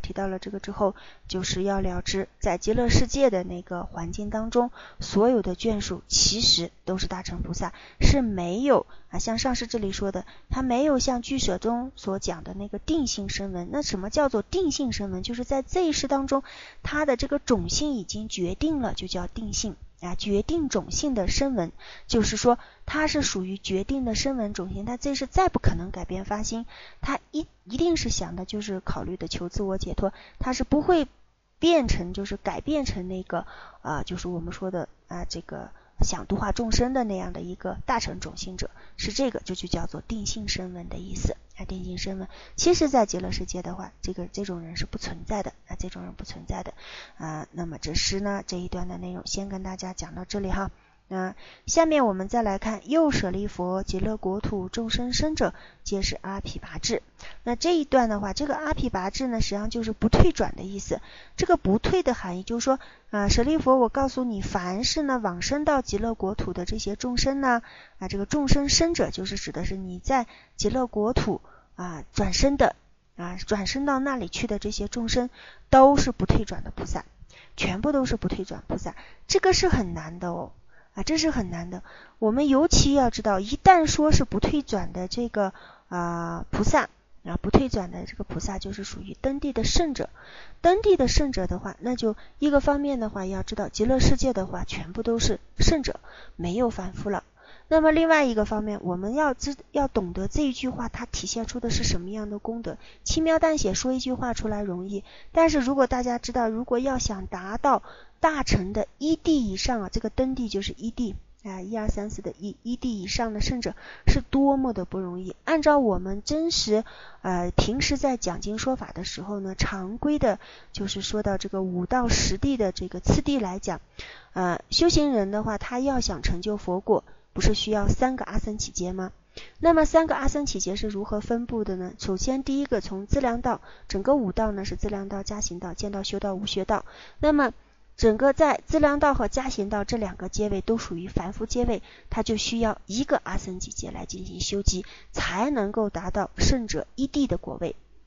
就是要了知在极乐世界的那个环境当中，所有的眷属其实都是大乘菩萨，是没有像上师这里说的，他没有像俱舍中所讲的那个定性声闻。那什么叫做定性声闻？就是在这一世当中，他的这个种性已经决定了，就叫定性决定种性的声闻，就是说它是属于决定的声闻种性，它这是再不可能改变发心，它一定是想的就是考虑的求自我解脱，它是不会变成就是改变成那个就是我们说的这个想度化众生的那样的一个大乘种性者，是这个就叫做定性声闻的意思定性声闻。其实在极乐世界的话，这种人是不存在的这种人不存在的那么这是呢这一段的内容先跟大家讲到这里哈。下面我们再来看又舍利佛极乐国土众生生者皆是阿毗跋致。那这一段的话，这个阿毗跋致呢实际上就是不退转的意思。这个不退的含义就是说舍利佛，我告诉你，凡是呢往生到极乐国土的这些众生呢这个众生生者就是指的是你在极乐国土转生的转生到那里去的这些众生都是不退转的菩萨，全部都是不退转菩萨。这个是很难的这是很难的。我们尤其要知道，一旦说是不退转的这个菩萨不退转的这个菩萨就是属于登地的圣者。登地的圣者的话，那就一个方面的话要知道极乐世界的话全部都是圣者，没有凡夫了。那么另外一个方面，我们要懂得这一句话它体现出的是什么样的功德。轻描淡写说一句话出来容易，但是如果大家知道，如果要想达到大乘的一地以上这个登地就是一地1、2、3、4的一地以上的圣者是多么的不容易。按照我们真实平时在讲经说法的时候呢，常规的就是说到这个5到10地的这个次第来讲修行人的话，他要想成就佛果，不是需要3个阿僧祇劫吗？那么3个阿僧祇劫是如何分布的呢？首先第一个从资粮道，整个5道呢是资粮道、加行道、见道、修道、无学道。那么整个在资粮道和加行道这2个阶位都属于凡夫阶位，它就需要1个阿僧祇劫来进行修集，才能够达到圣者一地的果位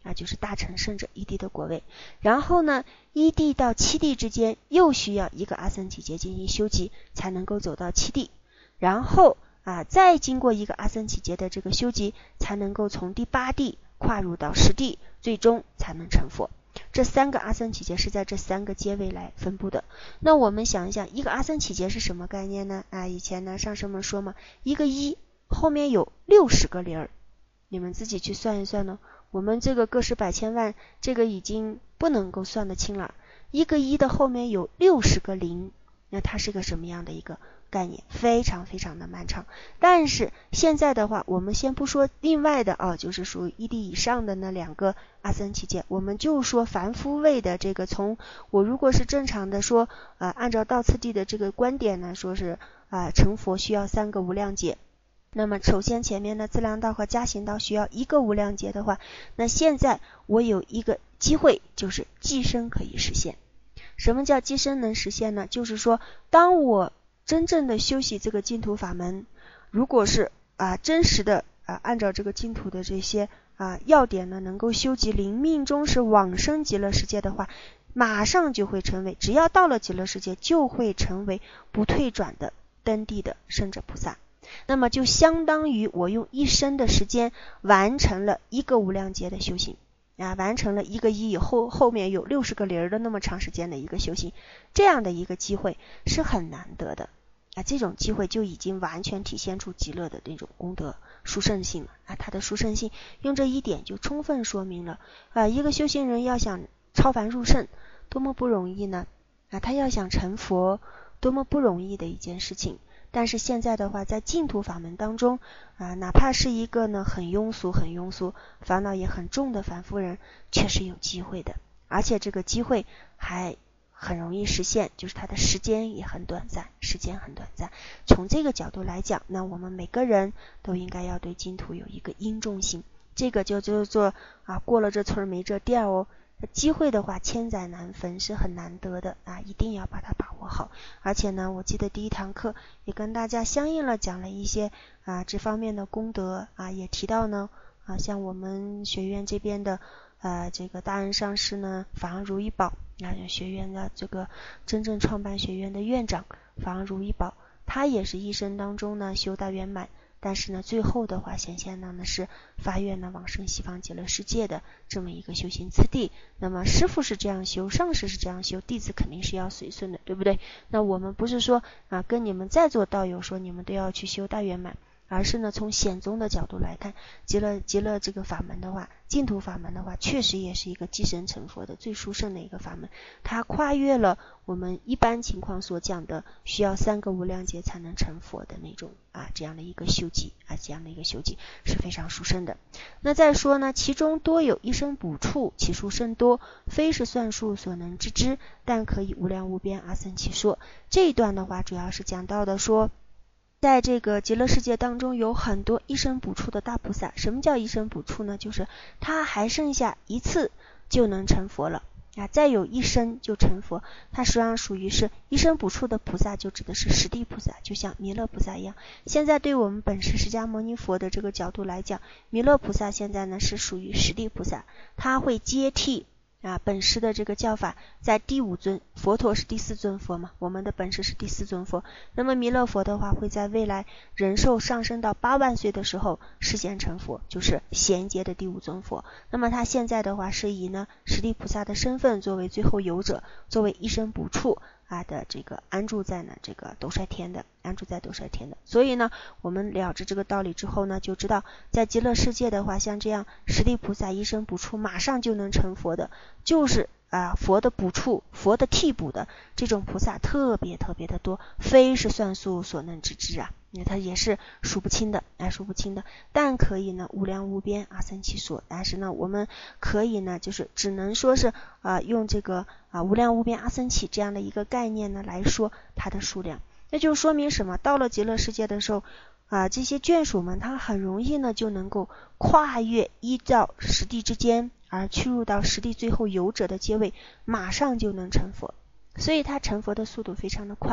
就是大乘圣者一地的果位。然后呢，一地到七地之间又需要一个阿僧祇劫进行修集，才能够走到七地。然后再经过一个阿僧祇劫的这个修集，才能够从第八地跨入到十地，最终才能成佛。这三个阿僧祇劫是在这三个阶位来分布的。那我们想一想，一个阿僧祇劫是什么概念呢？以前呢上师们说嘛，一个一后面有60个零，你们自己去算一算呢。我们这个个十百千万，这个已经不能够算得清了。一个一的后面有60个零，那它是个什么样的一个概念？非常非常的漫长。但是现在的话，我们先不说另外的就是属于一地以上的那2个阿僧祇劫，我们就说凡夫位的这个，从我如果是正常的说按照道次第的这个观点呢，说是成佛需要3个无量劫。那么首先前面的资粮道和加行道需要1个无量劫的话，那现在我有一个机会，就是寄生可以实现。什么叫寄生能实现呢？就是说当我真正的修习这个净土法门，如果是真实的按照这个净土的这些要点呢，能够修集临命终是往生极乐世界的话，马上就会成为，只要到了极乐世界就会成为不退转的登地的圣者菩萨。那么就相当于我用一生的时间完成了1个无量劫的修行完成了1个一以后，后面有60个零的那么长时间的一个修行，这样的一个机会是很难得的这种机会就已经完全体现出极乐的那种功德殊胜性了它的殊胜性用这一点就充分说明了一个修行人要想超凡入圣多么不容易呢他要想成佛多么不容易的一件事情。但是现在的话，在净土法门当中哪怕是一个呢很庸俗烦恼也很重的凡夫人，却是有机会的，而且这个机会还很容易实现，就是它的时间也很短暂，从这个角度来讲，那我们每个人都应该要对净土有一个殷重心，这个就做过了这村没这店机会的话千载难逢，是很难得的一定要把它把握好。而且呢，我记得第1堂课也跟大家相应了讲了一些这方面的功德也提到呢像我们学院这边的这个大恩上师呢法昂如意宝学院的这个真正创办学院的院长法昂如意宝，他也是一生当中呢修大圆满，但是呢最后的话显现呢是发愿呢往生西方极乐世界的这么一个修行次第。那么师父是这样修，上师是这样修，弟子肯定是要随顺的，对不对？那我们不是说跟你们在座道友说你们都要去修大圆满，而是呢从显宗的角度来看，极乐这个法门的话，净土法门的话，确实也是一个寄生成佛的最殊胜的一个法门，它跨越了我们一般情况所讲的需要3个无量劫才能成佛的那种这样的一个修集是非常殊胜的。那再说呢，其中多有一生补处，其数甚多，非是算数所能知之，但可以无量无边阿僧祇说。这一段的话主要是讲到的说，在这个极乐世界当中有很多一生补处的大菩萨。什么叫一生补处呢？就是他还剩下1次就能成佛了再有1生就成佛。它实际上属于是一生补处的菩萨，就指的是十地菩萨，就像弥勒菩萨一样。现在对我们本师释迦牟尼佛的这个角度来讲，弥勒菩萨现在呢是属于十地菩萨，他会接替本师的这个教法在第5尊，佛陀是第4尊佛嘛，我们的本师是第4尊佛。那么弥勒佛的话会在未来人寿上升到8万岁的时候实现成佛，就是衔接的第5尊佛。那么他现在的话是以呢十地菩萨的身份作为最后游者，作为一生补处的这个安住在这个斗率天的。所以呢我们了知这个道理之后呢，就知道在极乐世界的话，像这样十地菩萨一生补处马上就能成佛的，就是佛的补处，佛的替补的这种菩萨特别的多，非是算数所能知之它也是数不清的，但可以呢无量无边阿僧祇说。但是呢我们可以呢就是只能说是用这个无量无边阿僧祇这样的一个概念呢来说它的数量。那就说明什么？到了极乐世界的时候这些眷属们他很容易呢就能够跨越依照十地之间而去入到十地最后游者的阶位，马上就能成佛。所以他成佛的速度非常的快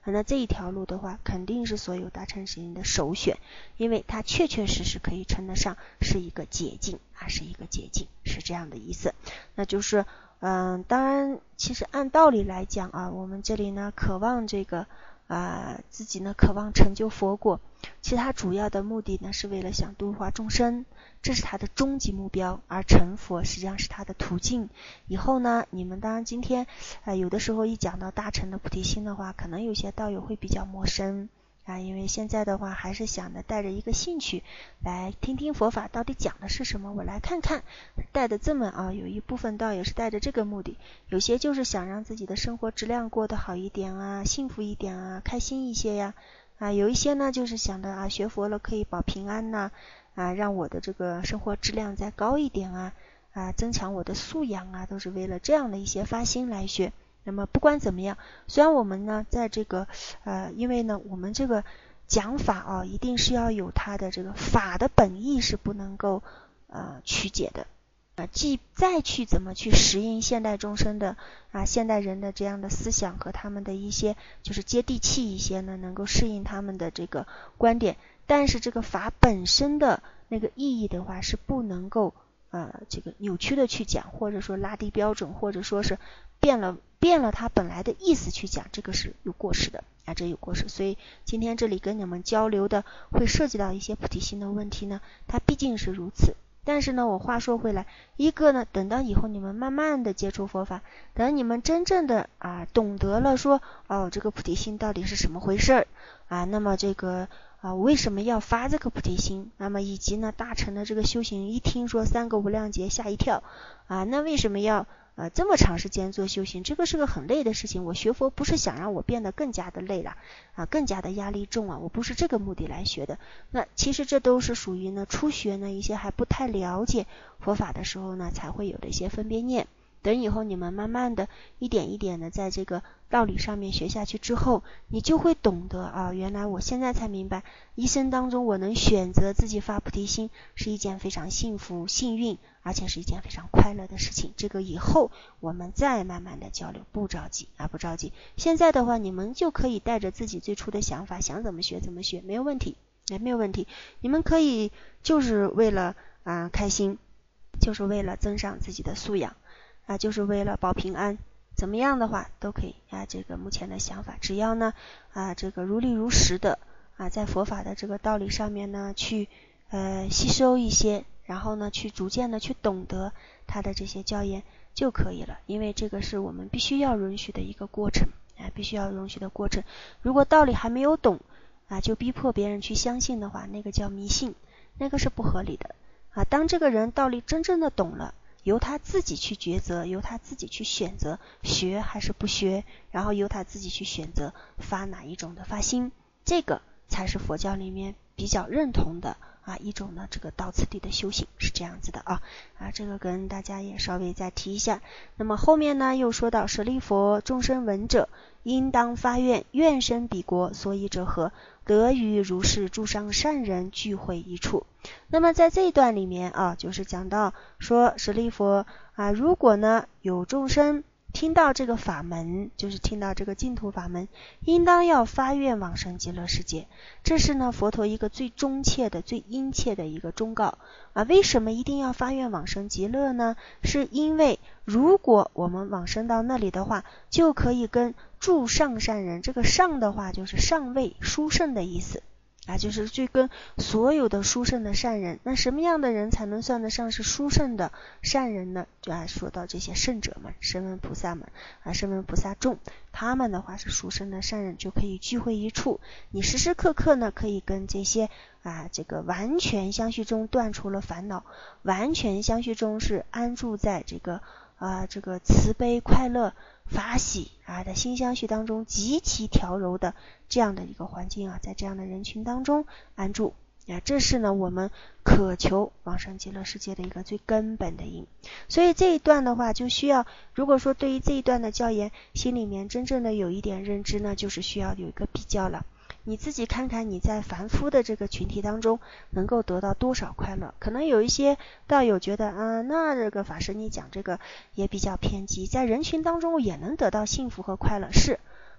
那这一条路的话肯定是所有大乘行人的首选，因为它确确实实可以称得上是一个捷径是一个捷径，是这样的意思。那就是当然其实按道理来讲我们这里呢渴望这个自己呢渴望成就佛果，其他主要的目的呢是为了想度化众生，这是他的终极目标，而成佛实际上是他的途径。以后呢你们当然今天有的时候一讲到大乘的菩提心的话，可能有些道友会比较陌生因为现在的话还是想着带着一个兴趣来听听佛法到底讲的是什么，我来看看，带着这么有一部分道友是带着这个目的，有些就是想让自己的生活质量过得好一点幸福一点开心一些呀有一些呢就是想着学佛了可以保平安让我的这个生活质量再高一点增强我的素养都是为了这样的一些发心来学。那么不管怎么样，虽然我们呢在这个因为呢我们这个讲法一定是要有它的这个法的本意是不能够曲解的再去怎么去适应现代众生的现代人的这样的思想和他们的一些就是接地气一些呢，能够适应他们的这个观点，但是这个法本身的那个意义的话是不能够这个扭曲的去讲，或者说拉低标准，或者说是变了它本来的意思去讲，这个是有过失的这有过失。所以今天这里跟你们交流的会涉及到一些菩提心的问题呢，它毕竟是如此。但是呢我话说回来，一个呢等到以后你们慢慢的接触佛法，等你们真正的懂得了说这个菩提心到底是什么回事那么这个我为什么要发这个菩提心，那么以及呢大乘的这个修行，一听说三个无量劫吓一跳那为什么要这么长时间做修行，这个是个很累的事情，我学佛不是想让我变得更加的累了更加的压力重我不是这个目的来学的。那其实这都是属于呢初学呢一些还不太了解佛法的时候呢才会有的一些分别念，等以后你们慢慢的一点一点的在这个道理上面学下去之后，你就会懂得原来我现在才明白，一生当中我能选择自己发菩提心是一件非常幸福幸运，而且是一件非常快乐的事情。这个以后我们再慢慢的交流，不着急不着急。现在的话你们就可以带着自己最初的想法，想怎么学怎么学，没有问题没有问题。你们可以就是为了开心，就是为了增上自己的素养就是为了保平安，怎么样的话都可以这个目前的想法，只要呢这个如理如实的在佛法的这个道理上面呢去吸收一些，然后呢去逐渐的去懂得他的这些教言就可以了。因为这个是我们必须要允许的一个过程必须要允许的过程。如果道理还没有懂就逼迫别人去相信的话，那个叫迷信，那个是不合理的当这个人道理真正的懂了，由他自己去抉择，由他自己去选择学还是不学，然后由他自己去选择发哪一种的发心，这个才是佛教里面比较认同的一种呢这个到此地的修行，是这样子的这个跟大家也稍微再提一下。那么后面呢又说到舍利弗，众生闻者应当发愿，愿生彼国，所以者何？得与如是诸上善人聚会一处。那么在这一段里面就是讲到说舍利弗如果呢有众生听到这个法门，就是听到这个净土法门，应当要发愿往生极乐世界。这是呢佛陀一个最忠切的最殷切的一个忠告为什么一定要发愿往生极乐呢？是因为如果我们往生到那里的话，就可以跟诸上善人，这个上的话就是上位殊胜的意思就是去跟所有的殊胜的善人。那什么样的人才能算得上是殊胜的善人呢？就说到这些圣者们，声闻菩萨们声闻菩萨众，他们的话是殊胜的善人，就可以聚会一处。你时时刻刻呢可以跟这些这个完全相续中断除了烦恼，完全相续中是安住在这个慈悲快乐法喜的心相续当中，极其调柔的这样的一个环境在这样的人群当中安住这是呢我们渴求往生极乐世界的一个最根本的因。所以这一段的话就需要，如果说对于这一段的教言心里面真正的有一点认知呢，就是需要有一个比较了。你自己看看你在凡夫的这个群体当中能够得到多少快乐。可能有一些道友觉得那这个法师你讲这个也比较偏激，在人群当中也能得到幸福和快乐，是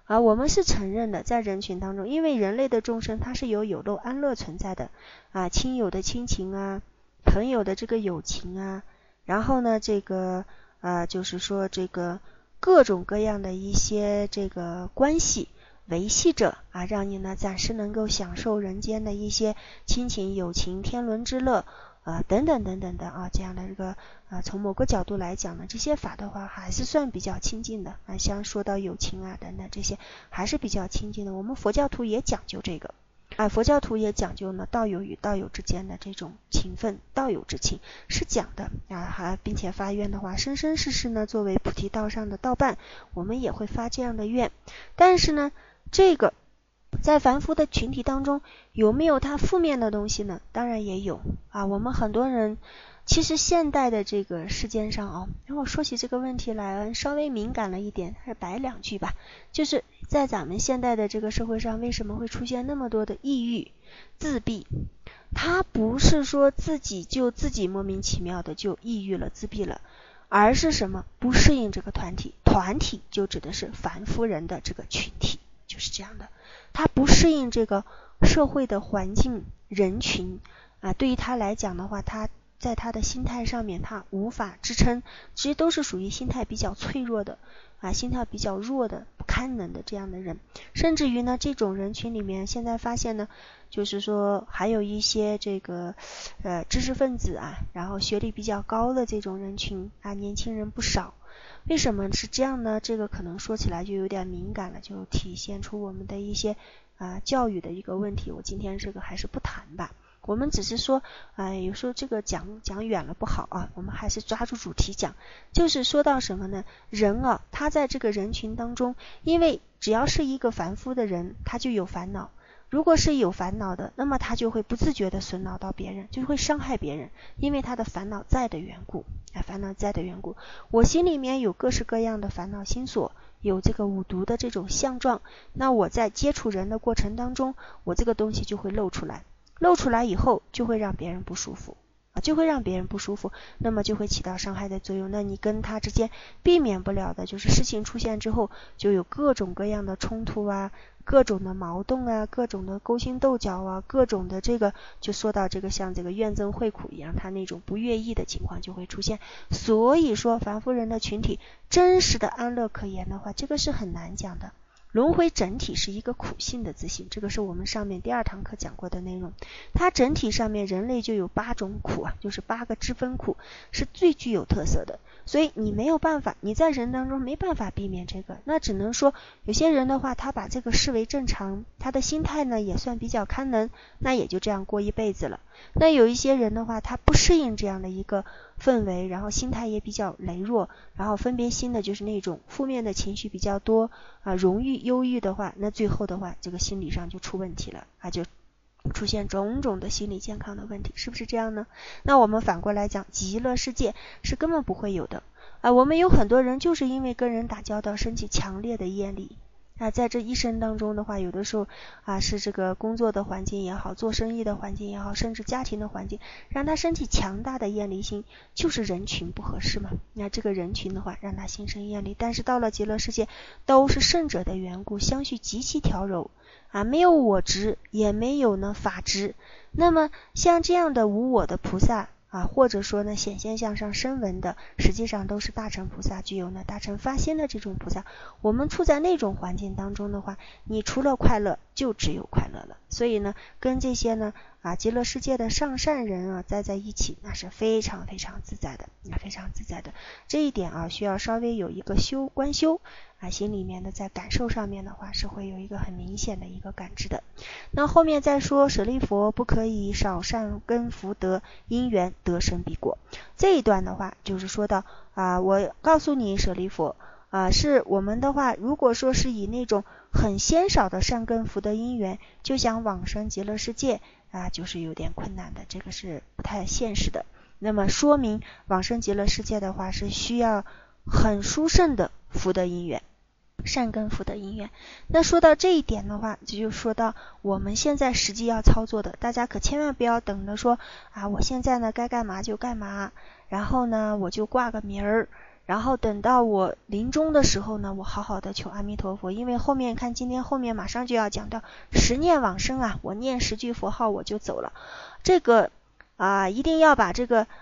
我们是承认的，在人群当中，因为人类的众生它是有乐安乐存在的亲友的亲情啊，朋友的这个友情啊，然后呢这个就是说这个各种各样的一些这个关系维系着让你呢暂时能够享受人间的一些亲情友情天伦之乐等等等等的这样的这个从某个角度来讲呢，这些法的话还是算比较亲近的像说到友情等等这些还是比较亲近的。我们佛教徒也讲究这个佛教徒也讲究呢道友与道友之间的这种情分，道友之情是讲的并且发愿的话，生生世世呢作为菩提道上的道伴，我们也会发这样的愿。但是呢这个在凡夫的群体当中有没有它负面的东西呢？当然也有我们很多人其实现代的这个世间上然后说起这个问题来稍微敏感了一点，还是白两句吧，就是在咱们现代的这个社会上，为什么会出现那么多的抑郁自闭？他不是说自己莫名其妙的就抑郁了自闭了，而是什么？不适应这个团体，团体就指的是凡夫人的这个群体，就是这样的。他不适应这个社会的环境人群对于他来讲的话，他在他的心态上面他无法支撑，其实都是属于心态比较脆弱的心态比较弱的不堪能的这样的人。甚至于呢这种人群里面现在发现呢，就是说还有一些这个知识分子然后学历比较高的这种人群年轻人不少。为什么是这样呢？这个可能说起来就有点敏感了，就体现出我们的一些教育的一个问题，我今天这个还是不谈吧。我们只是说有时候这个讲远了不好我们还是抓住主题讲。就是说到什么呢？人他在这个人群当中，因为只要是一个凡夫的人，他就有烦恼。如果是有烦恼的，那么他就会不自觉的损恼到别人，就会伤害别人，因为他的烦恼在的缘故烦恼在的缘故。我心里面有各式各样的烦恼心所，有这个五毒的这种相状，那我在接触人的过程当中，我这个东西就会露出来以后就会让别人不舒服那么就会起到伤害的作用。那你跟他之间避免不了的就是事情出现之后就有各种各样的冲突各种的矛盾各种的勾心斗角各种的这个就说到这个像这个怨憎会苦一样，他那种不悦意的情况就会出现。所以说凡夫人的群体真实的安乐可言的话，这个是很难讲的。轮回整体是一个苦性的自性，这个是我们上面第2堂课讲过的内容。它整体上面人类就有8种苦就是8个支分苦，是最具有特色的。所以你没有办法，你在人当中没办法避免这个，那只能说有些人的话他把这个视为正常，他的心态呢也算比较堪能，那也就这样过一辈子了。那有一些人的话他不适应这样的一个氛围，然后心态也比较羸弱，然后分别心的就是那种负面的情绪比较多容易忧郁的话，那最后的话这个心理上就出问题了就出现种种的心理健康的问题，是不是这样呢？那我们反过来讲，极乐世界是根本不会有的我们有很多人就是因为跟人打交道升起强烈的业力在这一生当中的话，有的时候是这个工作的环境也好，做生意的环境也好，甚至家庭的环境，让他升起强大的厌离心，就是人群不合适嘛。那这个人群的话让他心生厌离，但是到了极乐世界都是圣者的缘故，相续极其调柔没有我执，也没有呢法执。那么像这样的无我的菩萨或者说呢显现向上声闻的，实际上都是大乘菩萨，具有呢大乘发心的这种菩萨。我们处在那种环境当中的话，你除了快乐就只有快乐了。所以呢跟这些呢极乐世界的上善人在一起，那是非常非常自在的非常自在的。这一点需要稍微有一个观修心里面的在感受上面的话是会有一个很明显的一个感知的。那后面再说舍利佛不可以少善根福德因缘得生彼果。这一段的话就是说到我告诉你舍利佛是我们的话，如果说是以那种很鲜少的善根福德因缘就想往生极乐世界就是有点困难的，这个是不太现实的。那么说明往生极乐世界的话是需要很殊胜的福德因缘，善根福德因缘。那说到这一点的话，就说到我们现在实际要操作的，大家可千万不要等着说我现在呢该干嘛就干嘛，然后呢我就挂个名儿， 然后等到我临终的时候呢，我好好的求阿弥陀佛，因为后面看今天后面马上就要讲到10念往生啊，我念10句佛号我就走了。这个一定要把这个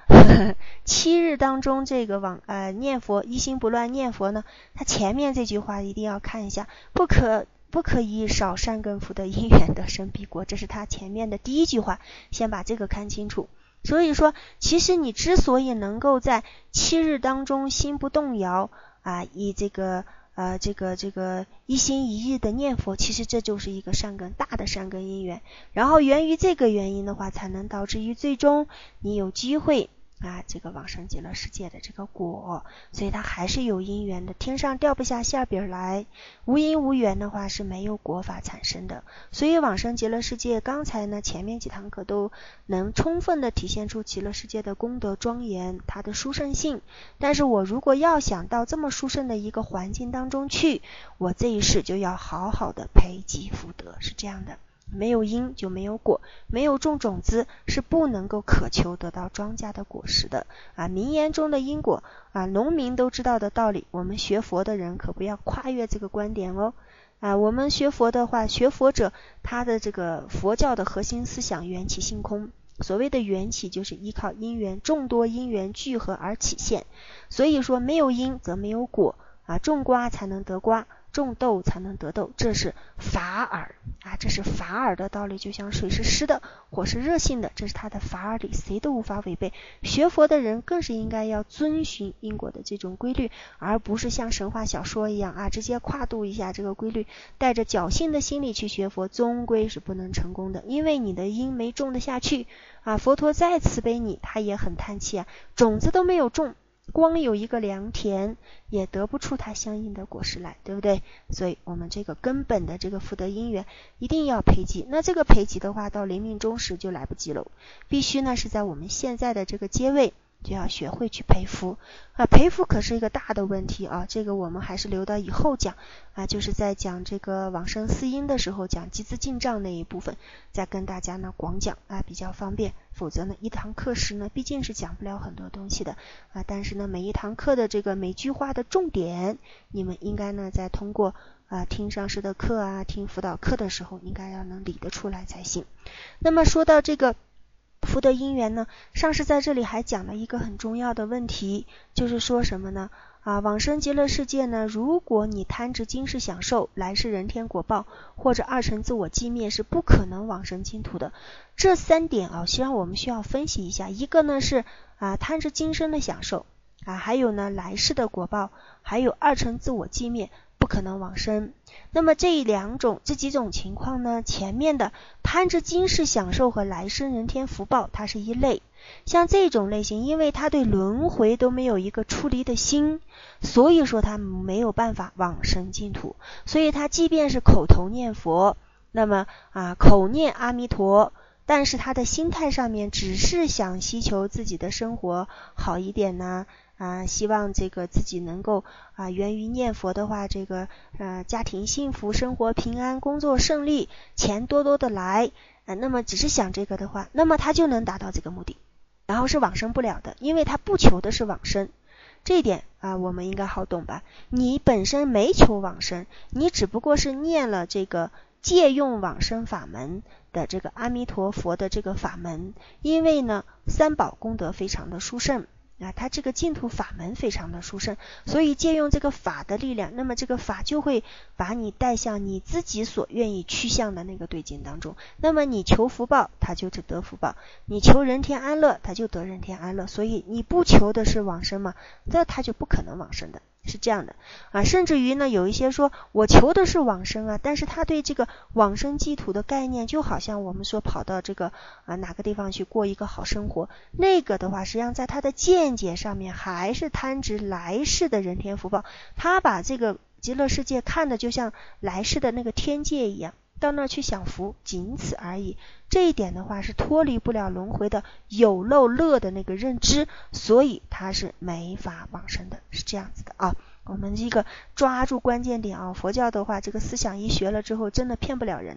7日当中这个念佛一心不乱念佛呢，它前面这句话一定要看一下，不可以少善根福德因缘得生彼国，这是他前面的第一句话，先把这个看清楚。所以说其实你之所以能够在7日当中心不动摇以这个一心一意的念佛，其实这就是一个善根，大的善根因缘，然后源于这个原因的话，才能导致于最终你有机会这个往生极乐世界的这个果，所以它还是有因缘的，天上掉不下馅饼来，无因无缘的话是没有果法产生的。所以往生极乐世界，刚才呢前面几堂课都能充分的体现出极乐世界的功德庄严，它的殊胜性。但是我如果要想到这么殊胜的一个环境当中去，我这一世就要好好的培积福德，是这样的。没有因就没有果，没有种种子是不能够渴求得到庄稼的果实的名言中的因果农民都知道的道理，我们学佛的人可不要跨越这个观点哦我们学佛的话，学佛者他的这个佛教的核心思想缘起性空，所谓的缘起就是依靠因缘，众多因缘聚合而起现，所以说没有因则没有果种瓜才能得瓜，种豆才能得豆，这是法尔这是法尔的道理，就像水是湿的，火是热性的，这是它的法尔理，谁都无法违背。学佛的人更是应该要遵循因果的这种规律，而不是像神话小说一样直接跨度一下这个规律，带着侥幸的心理去学佛，终归是不能成功的，因为你的因没种得下去佛陀再慈悲你，他也很叹气种子都没有种，光有一个良田也得不出它相应的果实来，对不对？所以我们这个根本的这个福德因缘一定要培积，那这个培积的话到临命终时就来不及了，必须呢是在我们现在的这个阶位就要学会去培福培福可是一个大的问题这个我们还是留到以后讲就是在讲这个往生四因的时候，讲集资进账那一部分再跟大家呢广讲比较方便，否则呢一堂课时呢毕竟是讲不了很多东西的但是呢每一堂课的这个每句话的重点，你们应该呢在通过听上师的课听辅导课的时候应该要能理得出来才行。那么说到这个福德因缘呢，上师在这里还讲了一个很重要的问题，就是说什么呢往生极乐世界呢，如果你贪执今世享受，来世人天果报或者二乘自我寂灭，是不可能往生净土的。这3点实际上我们需要分析一下，一个呢是贪执今生的享受还有呢来世的果报，还有二乘自我寂灭，不可能往生。那么这几种情况呢，前面的贪执今世享受和来生人天福报它是一类，像这种类型因为他对轮回都没有一个出离的心，所以说他没有办法往生净土，所以他即便是口头念佛，那么口念阿弥陀，但是他的心态上面只是想希求自己的生活好一点呢希望这个自己能够源于念佛的话，这个家庭幸福，生活平安，工作顺利，钱多多的来那么只是想这个的话，那么他就能达到这个目的，然后是往生不了的，因为他不求的是往生。这一点我们应该好懂吧？你本身没求往生，你只不过是念了这个借用往生法门的这个阿弥陀佛的这个法门，因为呢三宝功德非常的殊胜它这个净土法门非常的殊胜，所以借用这个法的力量，那么这个法就会把你带向你自己所愿意趋向的那个对境当中，那么你求福报它就得福报，你求人天安乐它就得人天安乐，所以你不求的是往生嘛，那它就不可能往生的，是这样的甚至于呢有一些说我求的是往生但是他对这个往生净土的概念就好像我们说跑到这个哪个地方去过一个好生活，那个的话实际上在他的见解上面还是贪执来世的人天福报，他把这个极乐世界看的就像来世的那个天界一样，到那儿去享福，仅此而已。这一点的话是脱离不了轮回的有漏乐的那个认知，所以它是没法往生的，是这样子的我们这个抓住关键点佛教的话这个思想一学了之后真的骗不了人的。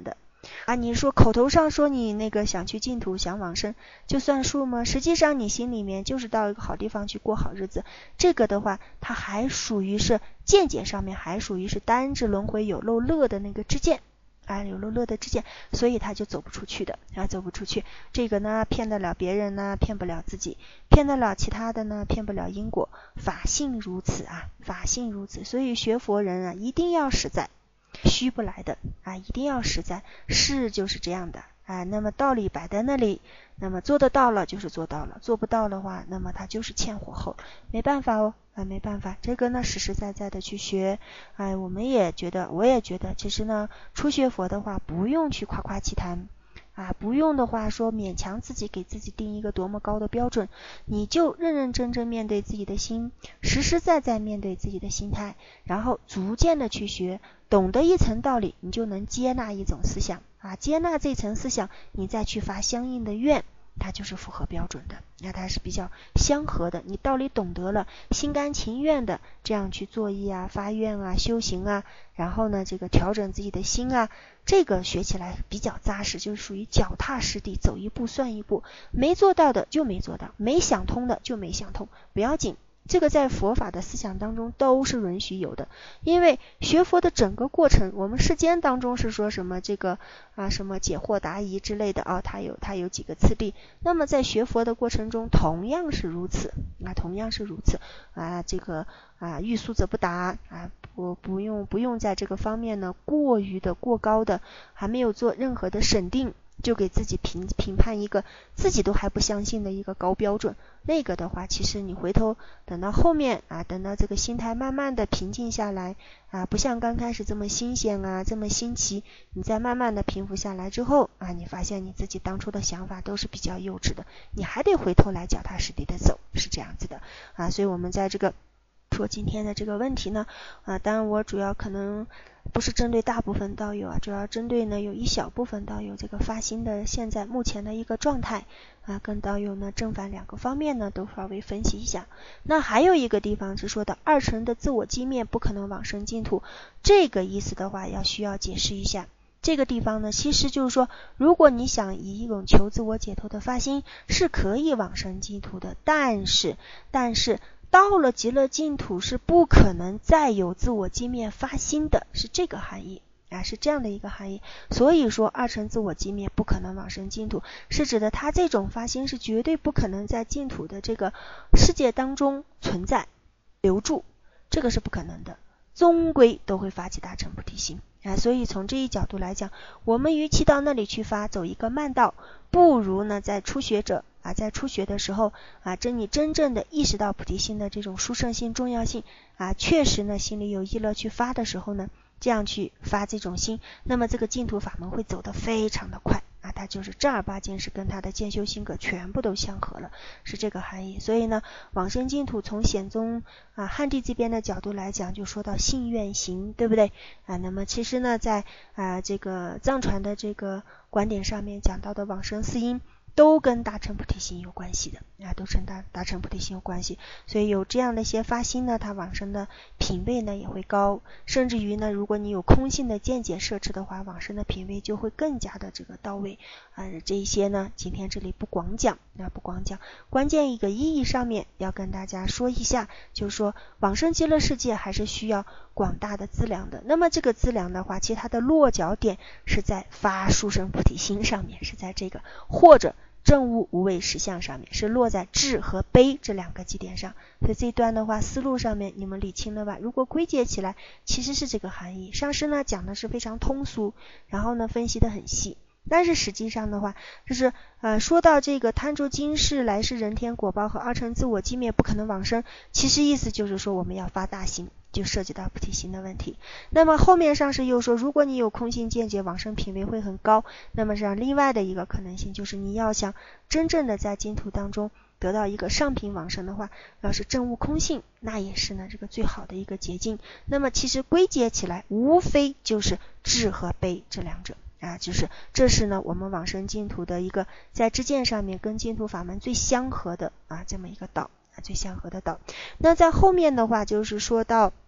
你说口头上说你那个想去净土想往生就算数吗？实际上你心里面就是到一个好地方去过好日子，这个的话它还属于是见解上面还属于是单指轮回有漏乐的那个知见有漏乐的知见，所以他就走不出去的走不出去。这个呢骗得了别人呢，骗不了自己，骗得了其他的呢，骗不了因果。法性如此法性如此，所以学佛人一定要实在，虚不来的一定要实在，事就是这样的那么道理摆在那里，那么做得到了就是做到了，做不到的话，那么他就是欠火候，没办法没办法，这个呢实实在在的去学我也觉得其实呢初学佛的话不用去夸夸其谈不用的话说勉强自己给自己定一个多么高的标准，你就认认真真面对自己的心，实实在在面对自己的心态，然后逐渐的去学，懂得一层道理，你就能接纳一种思想接纳这层思想，你再去发相应的愿，它就是符合标准的，那它是比较相合的，你道理懂得了，心甘情愿的这样去作意发愿修行然后呢这个调整自己的心这个学起来比较扎实，就是属于脚踏实地，走一步算一步，没做到的就没做到，没想通的就没想通，不要紧，这个在佛法的思想当中都是允许有的。因为学佛的整个过程，我们世间当中是说什么这个什么解惑答疑之类的它有几个次第，那么在学佛的过程中同样是如此这个欲速则不达不用在这个方面呢过于的过高的，还没有做任何的审定就给自己评判一个自己都还不相信的一个高标准，那个的话其实你回头等到后面等到这个心态慢慢的平静下来不像刚开始这么新鲜这么新奇，你再慢慢的平复下来之后你发现你自己当初的想法都是比较幼稚的，你还得回头来脚踏实地的走，是这样子的所以我们在这个说今天的这个问题呢当然我主要可能不是针对大部分道友主要针对呢有一小部分道友这个发心的现在目前的一个状态跟道友呢正反两个方面呢都稍微分析一下。那还有一个地方是说的二乘的自我寂灭不可能往生净土，这个意思的话需要解释一下。这个地方呢其实就是说如果你想以一种求自我解脱的发心是可以往生净土的，但是到了极乐净土是不可能再有自我寂灭发心的，是这个含义是这样的一个含义。所以说二乘自我寂灭不可能往生净土，是指的他这种发心是绝对不可能在净土的这个世界当中存在留住，这个是不可能的，终归都会发起大乘菩提心所以从这一角度来讲，我们与其到那里去发走一个慢道，不如呢在初学者在初学的时候你真正的意识到菩提心的这种殊胜性重要性确实呢心里有意乐去发的时候呢，这样去发这种心，那么这个净土法门会走得非常的快它就是正儿八经是跟它的渐修心格全部都相合了，是这个含义。所以呢往生净土从显宗汉地这边的角度来讲，就说到信愿行，对不对那么其实呢在这个藏传的这个观点上面讲到的往生四因都跟大乘菩提心有关系的都跟大乘菩提心有关系，所以有这样的一些发心呢，它往生的品位呢也会高，甚至于呢如果你有空性的见解摄持的话，往生的品位就会更加的这个到位这一些呢今天这里不广讲关键一个意义上面要跟大家说一下，就是说往生极乐世界还是需要广大的资粮的，那么这个资粮的话其实它的落脚点是在发殊胜菩提心上面，是在这个或者证悟无畏实相上面，是落在智和悲这两个基点上。所以这一段的话思路上面你们理清了吧，如果归结起来其实是这个含义。上师呢讲的是非常通俗，然后呢分析的很细，但是实际上的话就是说到这个贪著今世来世人天果报和二乘自我寂灭不可能往生，其实意思就是说我们要发大心，就涉及到菩提心的问题。那么后面上师又说如果你有空性见解往生品位会很高，那么这样另外的一个可能性就是你要想真正的在净土当中得到一个上品往生的话，要是证悟空性，那也是呢这个最好的一个捷径。那么其实归结起来无非就是智和悲这两者就是这是呢我们往生净土的一个在知见上面跟净土法门最相合的这么一个道最相合的道。那在后面的话就是说到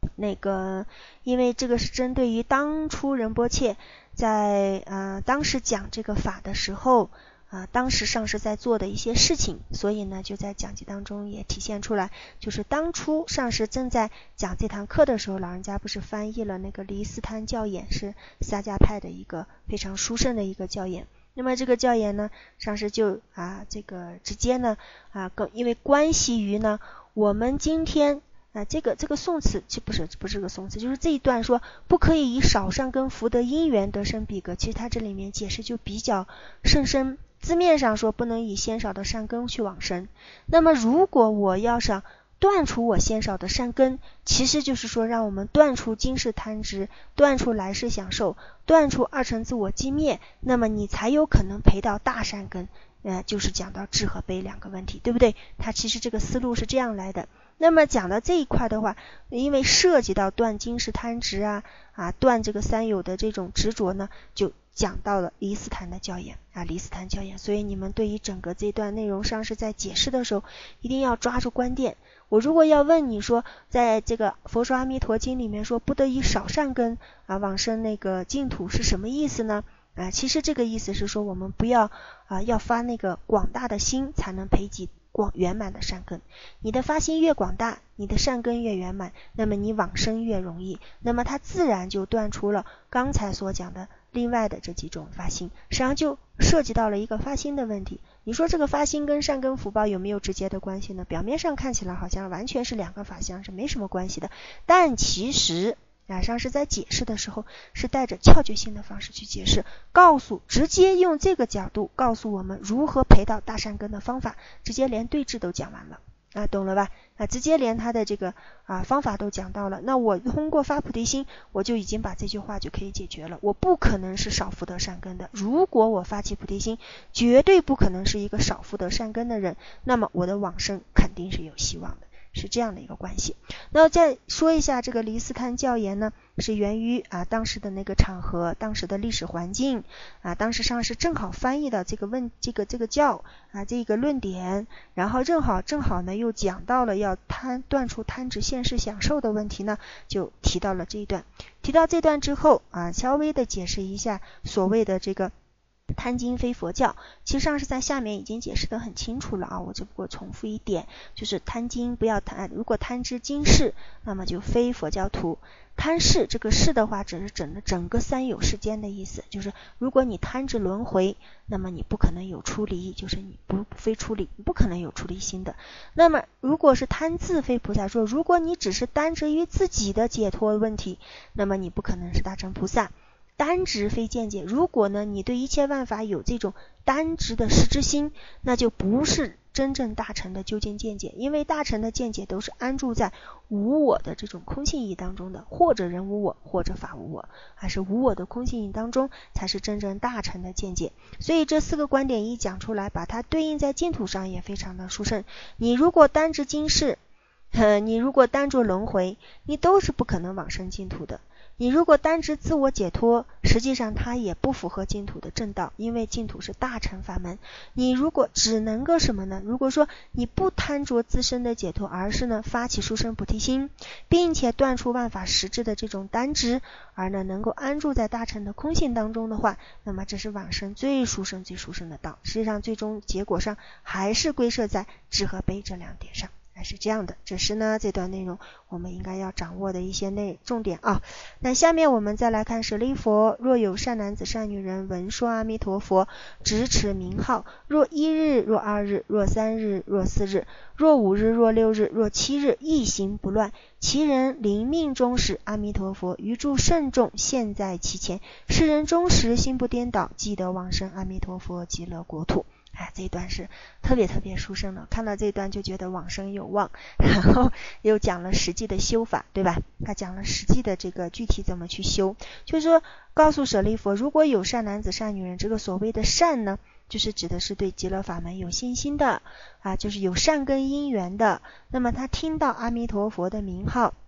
因为这个是针对于当初仁波切在当时讲这个法的时候当时上师在做的一些事情，所以呢就在讲记当中也体现出来，就是当初上师正在讲这堂课的时候，老人家不是翻译了那个离斯坦教言，是萨迦派的一个非常殊胜的一个教言。那么这个教言呢，上师就这个直接呢因为关系于呢我们今天这个宋词不是个宋词，就是这一段说不可以以少善根福德因缘得生彼格，其实它这里面解释就比较甚深。字面上说不能以鲜少的善根去往生，那么如果我要想断除我鲜少的善根，其实就是说让我们断除今世贪执，断除来世享受，断除二乘自我寂灭，那么你才有可能培到大善根，就是讲到智和悲两个问题，对不对？它其实这个思路是这样来的。那么讲到这一块的话，因为涉及到断今世贪执断这个三有的这种执着呢，就讲到了离斯坦的教言离斯坦教言。所以你们对于整个这段内容上是在解释的时候一定要抓住关键。我如果要问你说在这个佛说阿弥陀经里面说不得以少善根往生那个净土是什么意思呢？其实这个意思是说我们不要要发那个广大的心才能培集圆满的善根，你的发心越广大，你的善根越圆满，那么你往生越容易，那么它自然就断除了刚才所讲的另外的这几种发心，实际上就涉及到了一个发心的问题。你说这个发心跟善根福报有没有直接的关系呢？表面上看起来好像完全是两个法相，是没什么关系的，但其实上师在解释的时候是带着窍诀性的方式去解释，直接用这个角度告诉我们如何培到大善根的方法，直接连对治都讲完了懂了吧？直接连他的这个方法都讲到了。那我通过发菩提心，我就已经把这句话就可以解决了。我不可能是少福德善根的，如果我发起菩提心，绝对不可能是一个少福德善根的人，那么我的往生肯定是有希望的，是这样的一个关系。那再说一下这个离斯坦教言呢，是源于当时的那个场合，当时的历史环境当时上是正好翻译的这个教这个论点，然后正好呢又讲到了要断除贪执现世享受的问题呢，就提到了这一段。提到这段之后稍微的解释一下所谓的这个贪经非佛教，其实上是在下面已经解释得很清楚了我只不过重复一点，就是贪经不要贪，如果贪知经世，那么就非佛教徒。贪世这个世的话只是整个三有世间的意思，就是如果你贪执轮回，那么你不可能有出离，就是你非出离，你不可能有出离心的。那么如果是贪自非菩萨说，如果你只是单执于自己的解脱问题，那么你不可能是大乘菩萨。单执非见解，如果呢你对一切万法有这种单执的实知心，那就不是真正大乘的究竟见解，因为大乘的见解都是安住在无我的这种空性义当中的，或者人无我，或者法无我，还是无我的空性义当中才是真正大乘的见解。所以这四个观点一讲出来，把它对应在净土上也非常的殊胜。你如果单执今世，你如果单着轮回，你都是不可能往生净土的。你如果单执自我解脱，实际上它也不符合净土的正道，因为净土是大乘法门。你如果只能够什么呢？如果说你不贪着自身的解脱，而是呢发起殊胜菩提心，并且断除万法实质的这种单执，而呢能够安住在大乘的空性当中的话，那么这是往生最殊胜的道。实际上最终结果上还是归摄在智和悲这两点上。是这样的，这是呢这段内容我们应该要掌握的一些重点那下面我们再来看舍利佛，若有善男子善女人闻说阿弥陀佛，直持名号，若1日，若2日，若3日，若4日，若5日，若6日，若7日，一行不乱，其人临命终时，阿弥陀佛于诸圣众现在其前，世人终时心不颠倒，即得往生阿弥陀佛极乐国土。这一段是特别殊胜的，看到这一段就觉得往生有望，然后又讲了实际的修法，对吧？他讲了实际的这个具体怎么去修，就是说告诉舍利佛，如果有善男子善女人，这个所谓的善呢，就是指的是对极乐法门有信心的就是有善根因缘的，那么他听到阿弥陀佛的名号，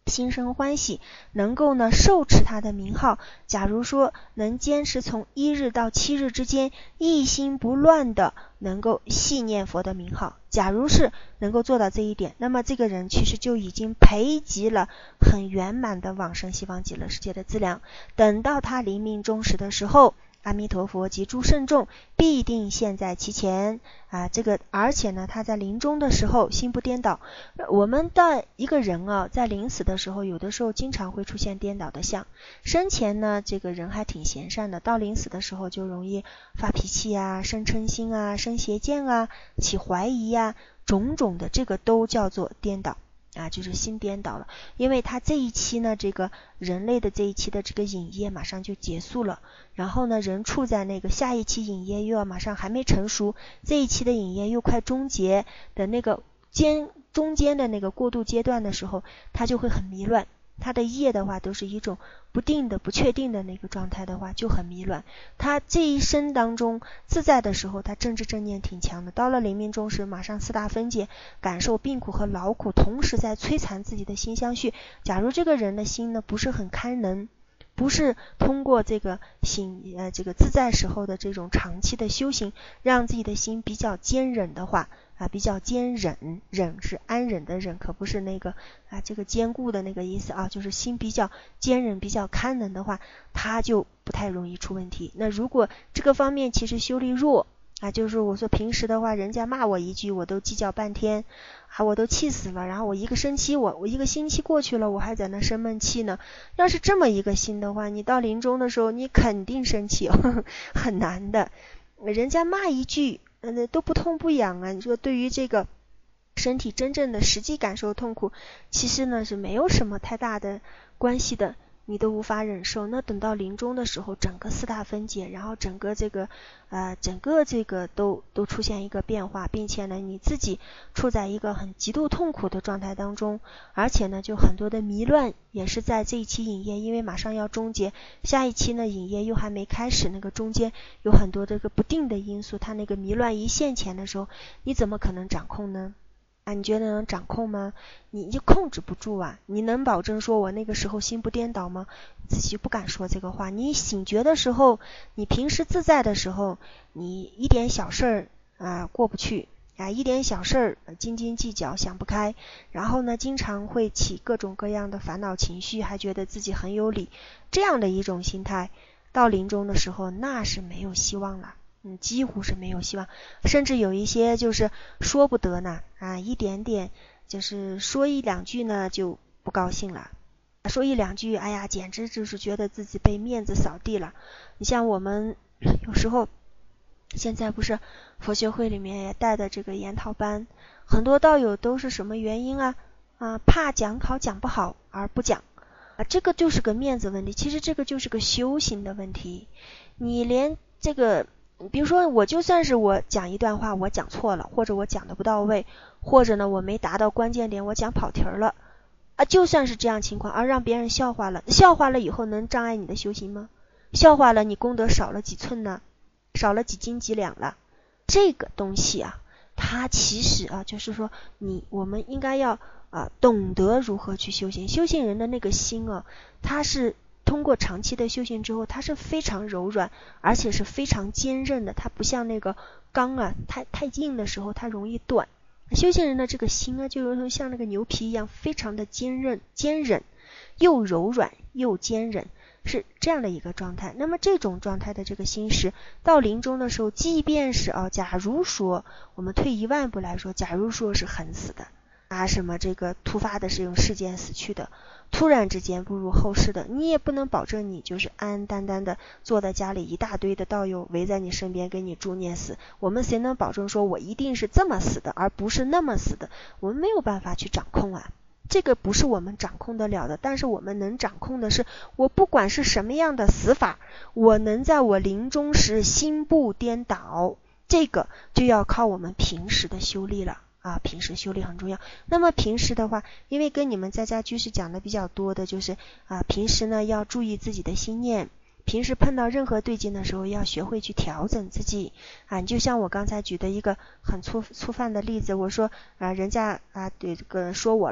心生欢喜，能够呢受持他的名号。假如说能坚持从1日到7日之间一心不乱的能够细念佛的名号，假如是能够做到这一点，那么这个人其实就已经培集了很圆满的往生西方极乐世界的资粮。等到他临命终时的时候，阿弥陀佛及诸圣众必定现在其前而且呢，他在临终的时候心不颠倒。我们的一个人在临死的时候，有的时候经常会出现颠倒的相。生前呢，这个人还挺贤善的，到临死的时候就容易发脾气生嗔心生邪见起怀疑种种的，这个都叫做颠倒。就是心颠倒了，因为他这一期呢，这个人类的这一期的这个引业马上就结束了，然后呢，人处在那个下一期引业又要马上还没成熟，这一期的引业又快终结的那个中间的那个过渡阶段的时候，他就会很迷乱。他的业的话都是一种不定的不确定的那个状态的话就很迷乱。他这一生当中自在的时候，他政治正念挺强的，到了临命终时马上4大分解，感受病苦和劳苦，同时在摧残自己的心相续。假如这个人的心呢不是很堪能，不是通过这个自在时候的这种长期的修行，让自己的心比较坚忍的话比较坚忍，忍是安忍的忍，可不是那个这个坚固的那个意思就是心比较坚忍比较堪能的话，他就不太容易出问题。那如果这个方面其实修力弱就是我说平时的话，人家骂我一句我都计较半天我都气死了，然后我一个星期过去了，我还在那生闷气呢。要是这么一个心的话，你到临终的时候你肯定生气很难的。人家骂一句都不痛不痒你说对于这个身体真正的实际感受痛苦，其实呢是没有什么太大的关系的，你都无法忍受。那等到临终的时候，整个4大分解，然后整个这个都出现一个变化，并且呢你自己处在一个很极度痛苦的状态当中，而且呢就很多的迷乱也是在这一期引业，因为马上要终结，下一期呢引业又还没开始，那个中间有很多这个不定的因素，它那个迷乱一现前的时候，你怎么可能掌控呢？你觉得能掌控吗？你就控制不住你能保证说我那个时候心不颠倒吗？自己不敢说这个话。你醒觉的时候，你平时自在的时候，你一点小事过不去一点小事斤斤计较想不开，然后呢经常会起各种各样的烦恼情绪，还觉得自己很有理，这样的一种心态，到临终的时候那是没有希望了。几乎是没有希望，甚至有一些就是说不得呢一点点就是说一两句呢就不高兴了，说一两句简直就是觉得自己被面子扫地了。你像我们有时候现在不是佛学会里面也带的这个研讨班，很多道友都是什么原因怕讲考讲不好而不讲这个就是个面子问题。其实这个就是个修行的问题。你连这个比如说我就算是我讲一段话我讲错了，或者我讲的不到位，或者呢我没达到关键点，我讲跑题了就算是这样情况而让别人笑话了以后能障碍你的修行吗？笑话了你功德少了几寸呢？少了几斤几两了？这个东西它其实就是说我们应该要懂得如何去修行。修行人的那个心它是通过长期的修行之后，它是非常柔软，而且是非常坚韧的。它不像那个钢太硬的时候它容易断。修行人的这个心就如同像那个牛皮一样，非常的坚韧又柔软又坚韧，是这样的一个状态。那么这种状态的这个心识到临终的时候，即便是假如说我们退一万步来说，假如说是横死的什么这个突发的这种事件死去的，突然之间步入后世的，你也不能保证你就是安安淡淡的坐在家里，一大堆的道友围在你身边给你助念死。我们谁能保证说我一定是这么死的而不是那么死的？我们没有办法去掌控这个不是我们掌控得了的。但是我们能掌控的是，我不管是什么样的死法，我能在我临终时心不颠倒，这个就要靠我们平时的修力了平时修力很重要。那么平时的话，因为跟你们在家居士讲的比较多的就是平时呢要注意自己的心念，平时碰到任何对境的时候要学会去调整自己你就像我刚才举的一个很粗泛的例子，我说人家对这个说我了，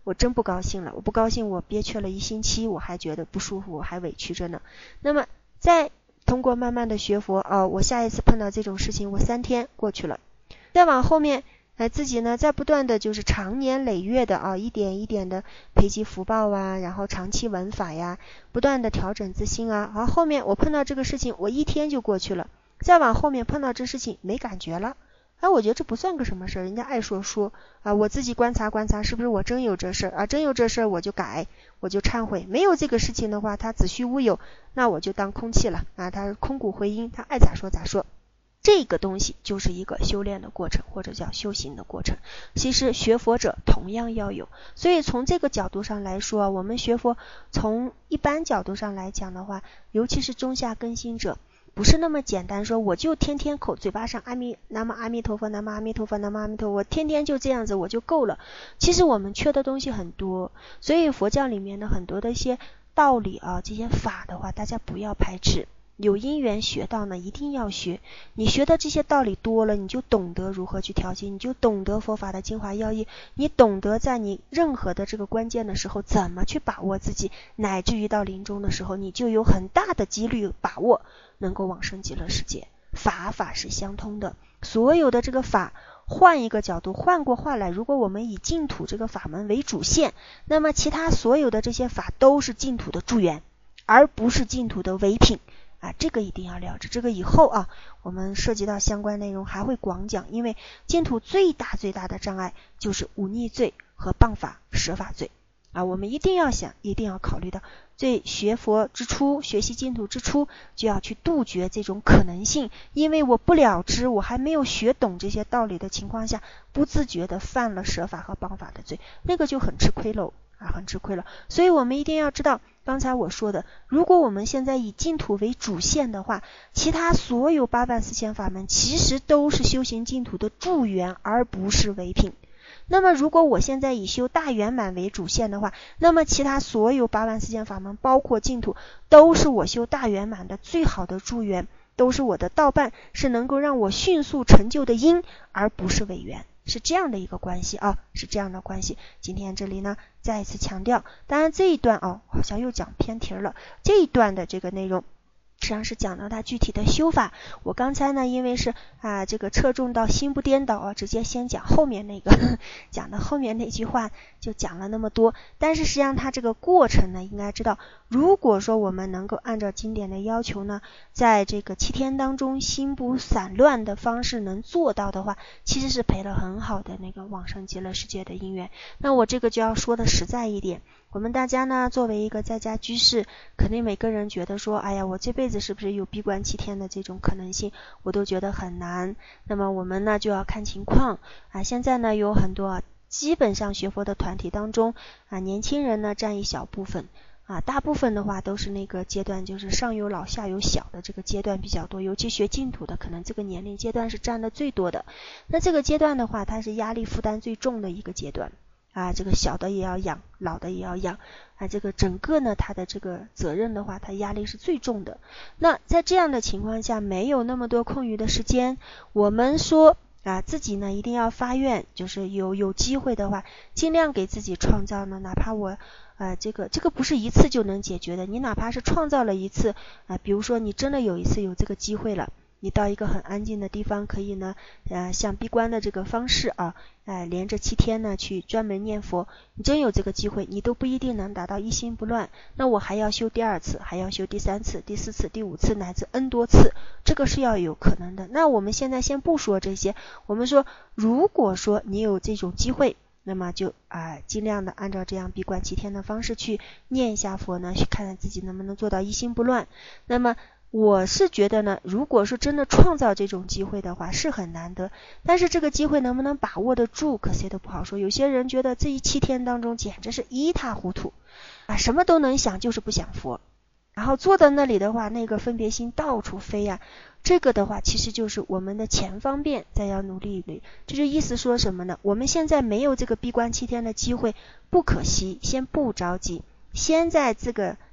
我真不高兴了，我不高兴，我憋屈了1星期，我还觉得不舒服，我还委屈着呢。那么再通过慢慢的学佛我下一次碰到这种事情，我3天过去了，再往后面自己呢在不断的就是长年累月的一点一点的培积福报然后长期闻法呀，不断的调整自心后面我碰到这个事情，我1天就过去了，再往后面碰到这事情没感觉了，我觉得这不算个什么事，人家爱说我自己观察观察是不是我真有这事真有这事我就改，我就忏悔，没有这个事情的话，它子虚乌有，那我就当空气了它空谷回音，它爱咋说咋说。这个东西就是一个修炼的过程，或者叫修行的过程，其实学佛者同样要有。所以从这个角度上来说，我们学佛从一般角度上来讲的话，尤其是中下根心者，不是那么简单说我就天天口嘴巴上南无阿弥陀佛南无阿弥陀佛南无阿弥陀佛，我天天就这样子我就够了。其实我们缺的东西很多，所以佛教里面的很多的一些道理这些法的话，大家不要排斥，有因缘学到呢一定要学，你学的这些道理多了，你就懂得如何去调节，你就懂得佛法的精华要义，你懂得在你任何的这个关键的时候怎么去把握自己，乃至于到临终的时候，你就有很大的几率把握能够往生极乐世界。法是相通的，所有的这个法换一个角度换过话来，如果我们以净土这个法门为主线，那么其他所有的这些法都是净土的助缘，而不是净土的唯品这个一定要了解，这个以后我们涉及到相关内容还会广讲，因为净土最大的障碍就是忤逆罪和谤法舍法罪我们一定要想，一定要考虑到，在学佛之初，学习净土之初，就要去杜绝这种可能性，因为我不了知，我还没有学懂这些道理的情况下，不自觉的犯了舍法和谤法的罪，那个就很吃亏了很吃亏了。所以我们一定要知道，刚才我说的，如果我们现在以净土为主线的话，其他所有84000法门其实都是修行净土的助缘，而不是唯品。那么如果我现在以修大圆满为主线的话，那么其他所有84000法门包括净土都是我修大圆满的最好的助缘，都是我的道伴，是能够让我迅速成就的因，而不是违缘，是这样的一个关系是这样的关系。今天这里呢再一次强调，当然这一段好像又讲偏题了，这一段的这个内容实际上是讲到它具体的修法。我刚才呢因为是这个侧重到心不颠倒直接先讲后面那个讲的后面那句话就讲了那么多，但是实际上它这个过程呢应该知道，如果说我们能够按照经典的要求呢，在这个7天当中心不散乱的方式能做到的话，其实是陪了很好的那个往生极乐世界的因缘。那我这个就要说的实在一点，我们大家呢作为一个在家居士，肯定每个人觉得说，哎呀，我这辈子是不是有闭关7天的这种可能性，我都觉得很难。那么我们呢就要看情况现在呢有很多基本上学佛的团体当中年轻人呢占一小部分大部分的话都是那个阶段，就是上有老下有小的这个阶段比较多，尤其学净土的可能这个年龄阶段是占的最多的。那这个阶段的话，它是压力负担最重的一个阶段这个小的也要养，老的也要养这个整个呢它的这个责任的话，它压力是最重的。那在这样的情况下，没有那么多空余的时间，我们说自己呢一定要发愿，就是有机会的话，尽量给自己创造呢，哪怕我这个不是一次就能解决的，你哪怕是创造了一次比如说你真的有一次有这个机会了，你到一个很安静的地方，可以呢像闭关的这个方式连着7天呢去专门念佛，你真有这个机会，你都不一定能达到一心不乱，那我还要修第2次，还要修第3次、第4次、第5次乃至 N 多次，这个是要有可能的。那我们现在先不说这些，我们说如果说你有这种机会，那么就尽量的按照这样闭关7天的方式去念一下佛呢，去看看自己能不能做到一心不乱。那么我是觉得呢，如果是真的创造这种机会的话是很难得，但是这个机会能不能把握得住可谁都不好说。有些人觉得这7天当中简直是一塌糊涂什么都能想，就是不想佛，然后坐在那里的话，那个分别心到处飞这个的话其实就是我们的前方便再要努力一点。这就意思说什么呢？我们现在没有这个闭关7天的机会不可惜，先不着急，先在这个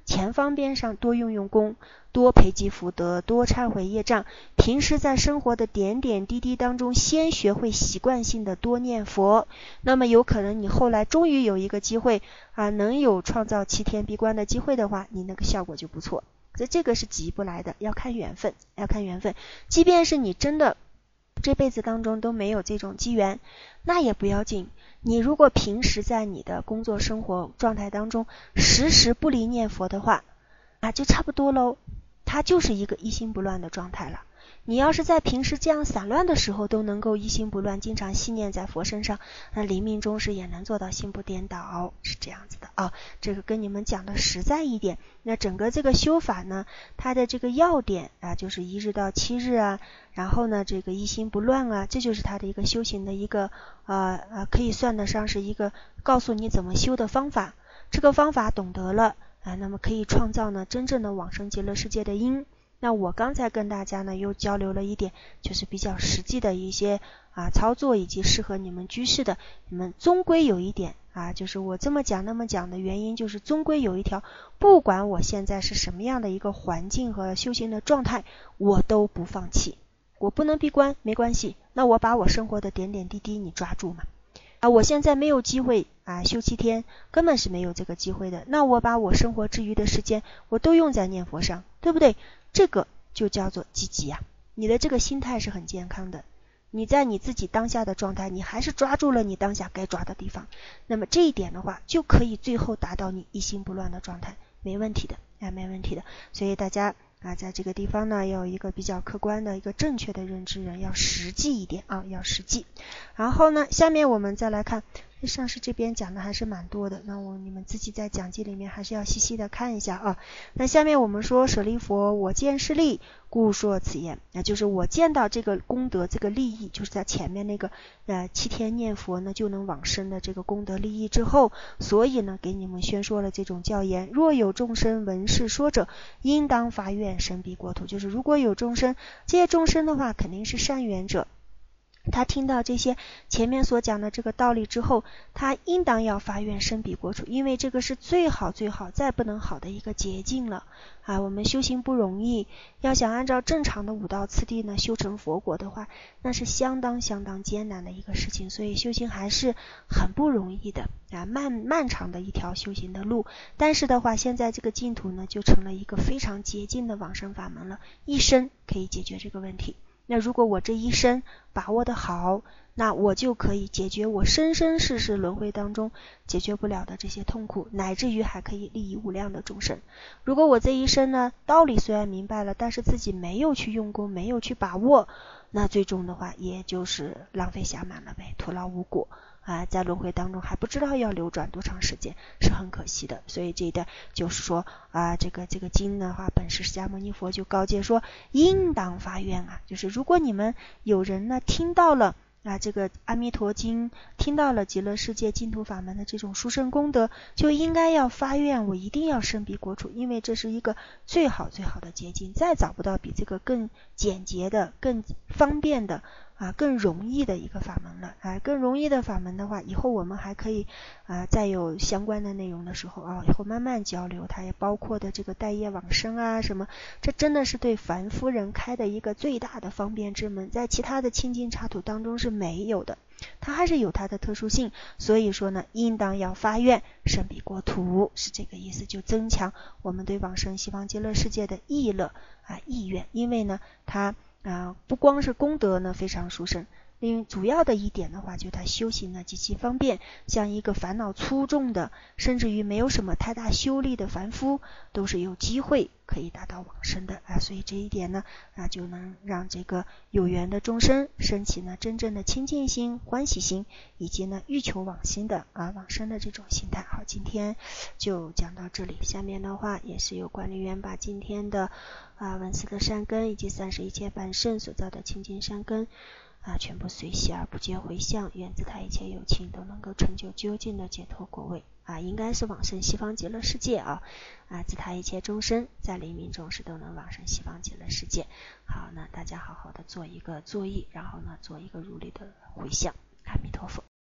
前方边上多用用功，多培积福德，多忏悔业障，平时在生活的点点滴滴当中先学会习惯性的多念佛，那么有可能你后来终于有一个机会能有创造7天闭关的机会的话，你那个效果就不错。所以这个是急不来的，要看缘分。即便是你真的这辈子当中都没有这种机缘，那也不要紧。你如果平时在你的工作生活状态当中时时不离念佛的话就差不多咯，它就是一个一心不乱的状态了。你要是在平时这样散乱的时候都能够一心不乱，经常信念在佛身上，那临命终时也能做到心不颠倒，是这样子的这个跟你们讲的实在一点。那整个这个修法呢，它的这个要点就是1日到7日然后呢这个一心不乱这就是它的一个修行的一个可以算得上是一个告诉你怎么修的方法。这个方法懂得了那么可以创造呢真正的往生极乐世界的因。那我刚才跟大家呢又交流了一点，就是比较实际的一些操作，以及适合你们居士的。你们终归有一点就是我这么讲那么讲的原因，就是终归有一条，不管我现在是什么样的一个环境和修行的状态，我都不放弃。我不能闭关没关系，那我把我生活的点点滴滴你抓住嘛。我现在没有机会修7天，根本是没有这个机会的，那我把我生活之余的时间我都用在念佛上，对不对？这个就叫做积极你的这个心态是很健康的。你在你自己当下的状态，你还是抓住了你当下该抓的地方，那么这一点的话就可以最后达到你一心不乱的状态，没问题的没问题的。所以大家在这个地方呢要有一个比较客观的一个正确的认知，人要实际一点要实际。然后呢下面我们再来看上师这边讲的还是蛮多的，那你们自己在讲记里面还是要细细的看一下那下面我们说舍利弗，我见是利，故说此言。那就是我见到这个功德这个利益，就是在前面那个7天念佛呢就能往生的这个功德利益之后，所以呢给你们宣说了这种教言。若有众生闻是说者，应当发愿生彼国土。就是如果有众生，这些众生的话肯定是善缘者，他听到这些前面所讲的这个道理之后，他应当要发愿生彼国土，因为这个是最好最好再不能好的一个捷径了我们修行不容易，要想按照正常的5道次第呢修成佛国的话，那是相当艰难的一个事情，所以修行还是很不容易的漫长的一条修行的路。但是的话，现在这个净土呢就成了一个非常捷径的往生法门了，一生可以解决这个问题。那如果我这一生把握的好，那我就可以解决我生生世世轮回当中解决不了的这些痛苦，乃至于还可以利益无量的众生。如果我这一生呢道理虽然明白了，但是自己没有去用功，没有去把握，那最终的话也就是浪费暇满了呗，徒劳无果在轮回当中还不知道要流转多长时间，是很可惜的。所以这一段就是说这个经的话，本师释迦牟尼佛就告诫说，应当发愿就是如果你们有人呢听到了这个阿弥陀经，听到了极乐世界净土法门的这种殊胜功德，就应该要发愿，我一定要生彼国土，因为这是一个最好最好的捷径，再找不到比这个更简洁的更方便的更容易的一个法门了更容易的法门的话，以后我们还可以再有相关的内容的时候以后慢慢交流，它也包括的这个待业往生什么，这真的是对凡夫人开的一个最大的方便之门，在其他的清净刹土当中是没有的，它还是有它的特殊性。所以说呢，应当要发愿生彼国土，是这个意思，就增强我们对往生西方极乐世界的意乐意愿。因为呢它不光是功德呢非常殊胜，因为主要的一点的话，就它修行呢极其方便，像一个烦恼粗重的，甚至于没有什么太大修力的凡夫，都是有机会可以达到往生的所以这一点呢就能让这个有缘的众生升起呢真正的清净心、欢喜心，以及呢欲求往生的往生的这种心态。好，今天就讲到这里，下面的话也是由管理员把今天的闻思的善根以及30一切凡圣所造的清净善根全部随喜而不皆回向，愿自他一切有情都能够成就究竟的解脱果位应该是往生西方极乐世界自他一切众生在临命终时都能往生西方极乐世界。好，那大家好好的做一个作意，然后呢做一个如理的回向。阿弥陀佛。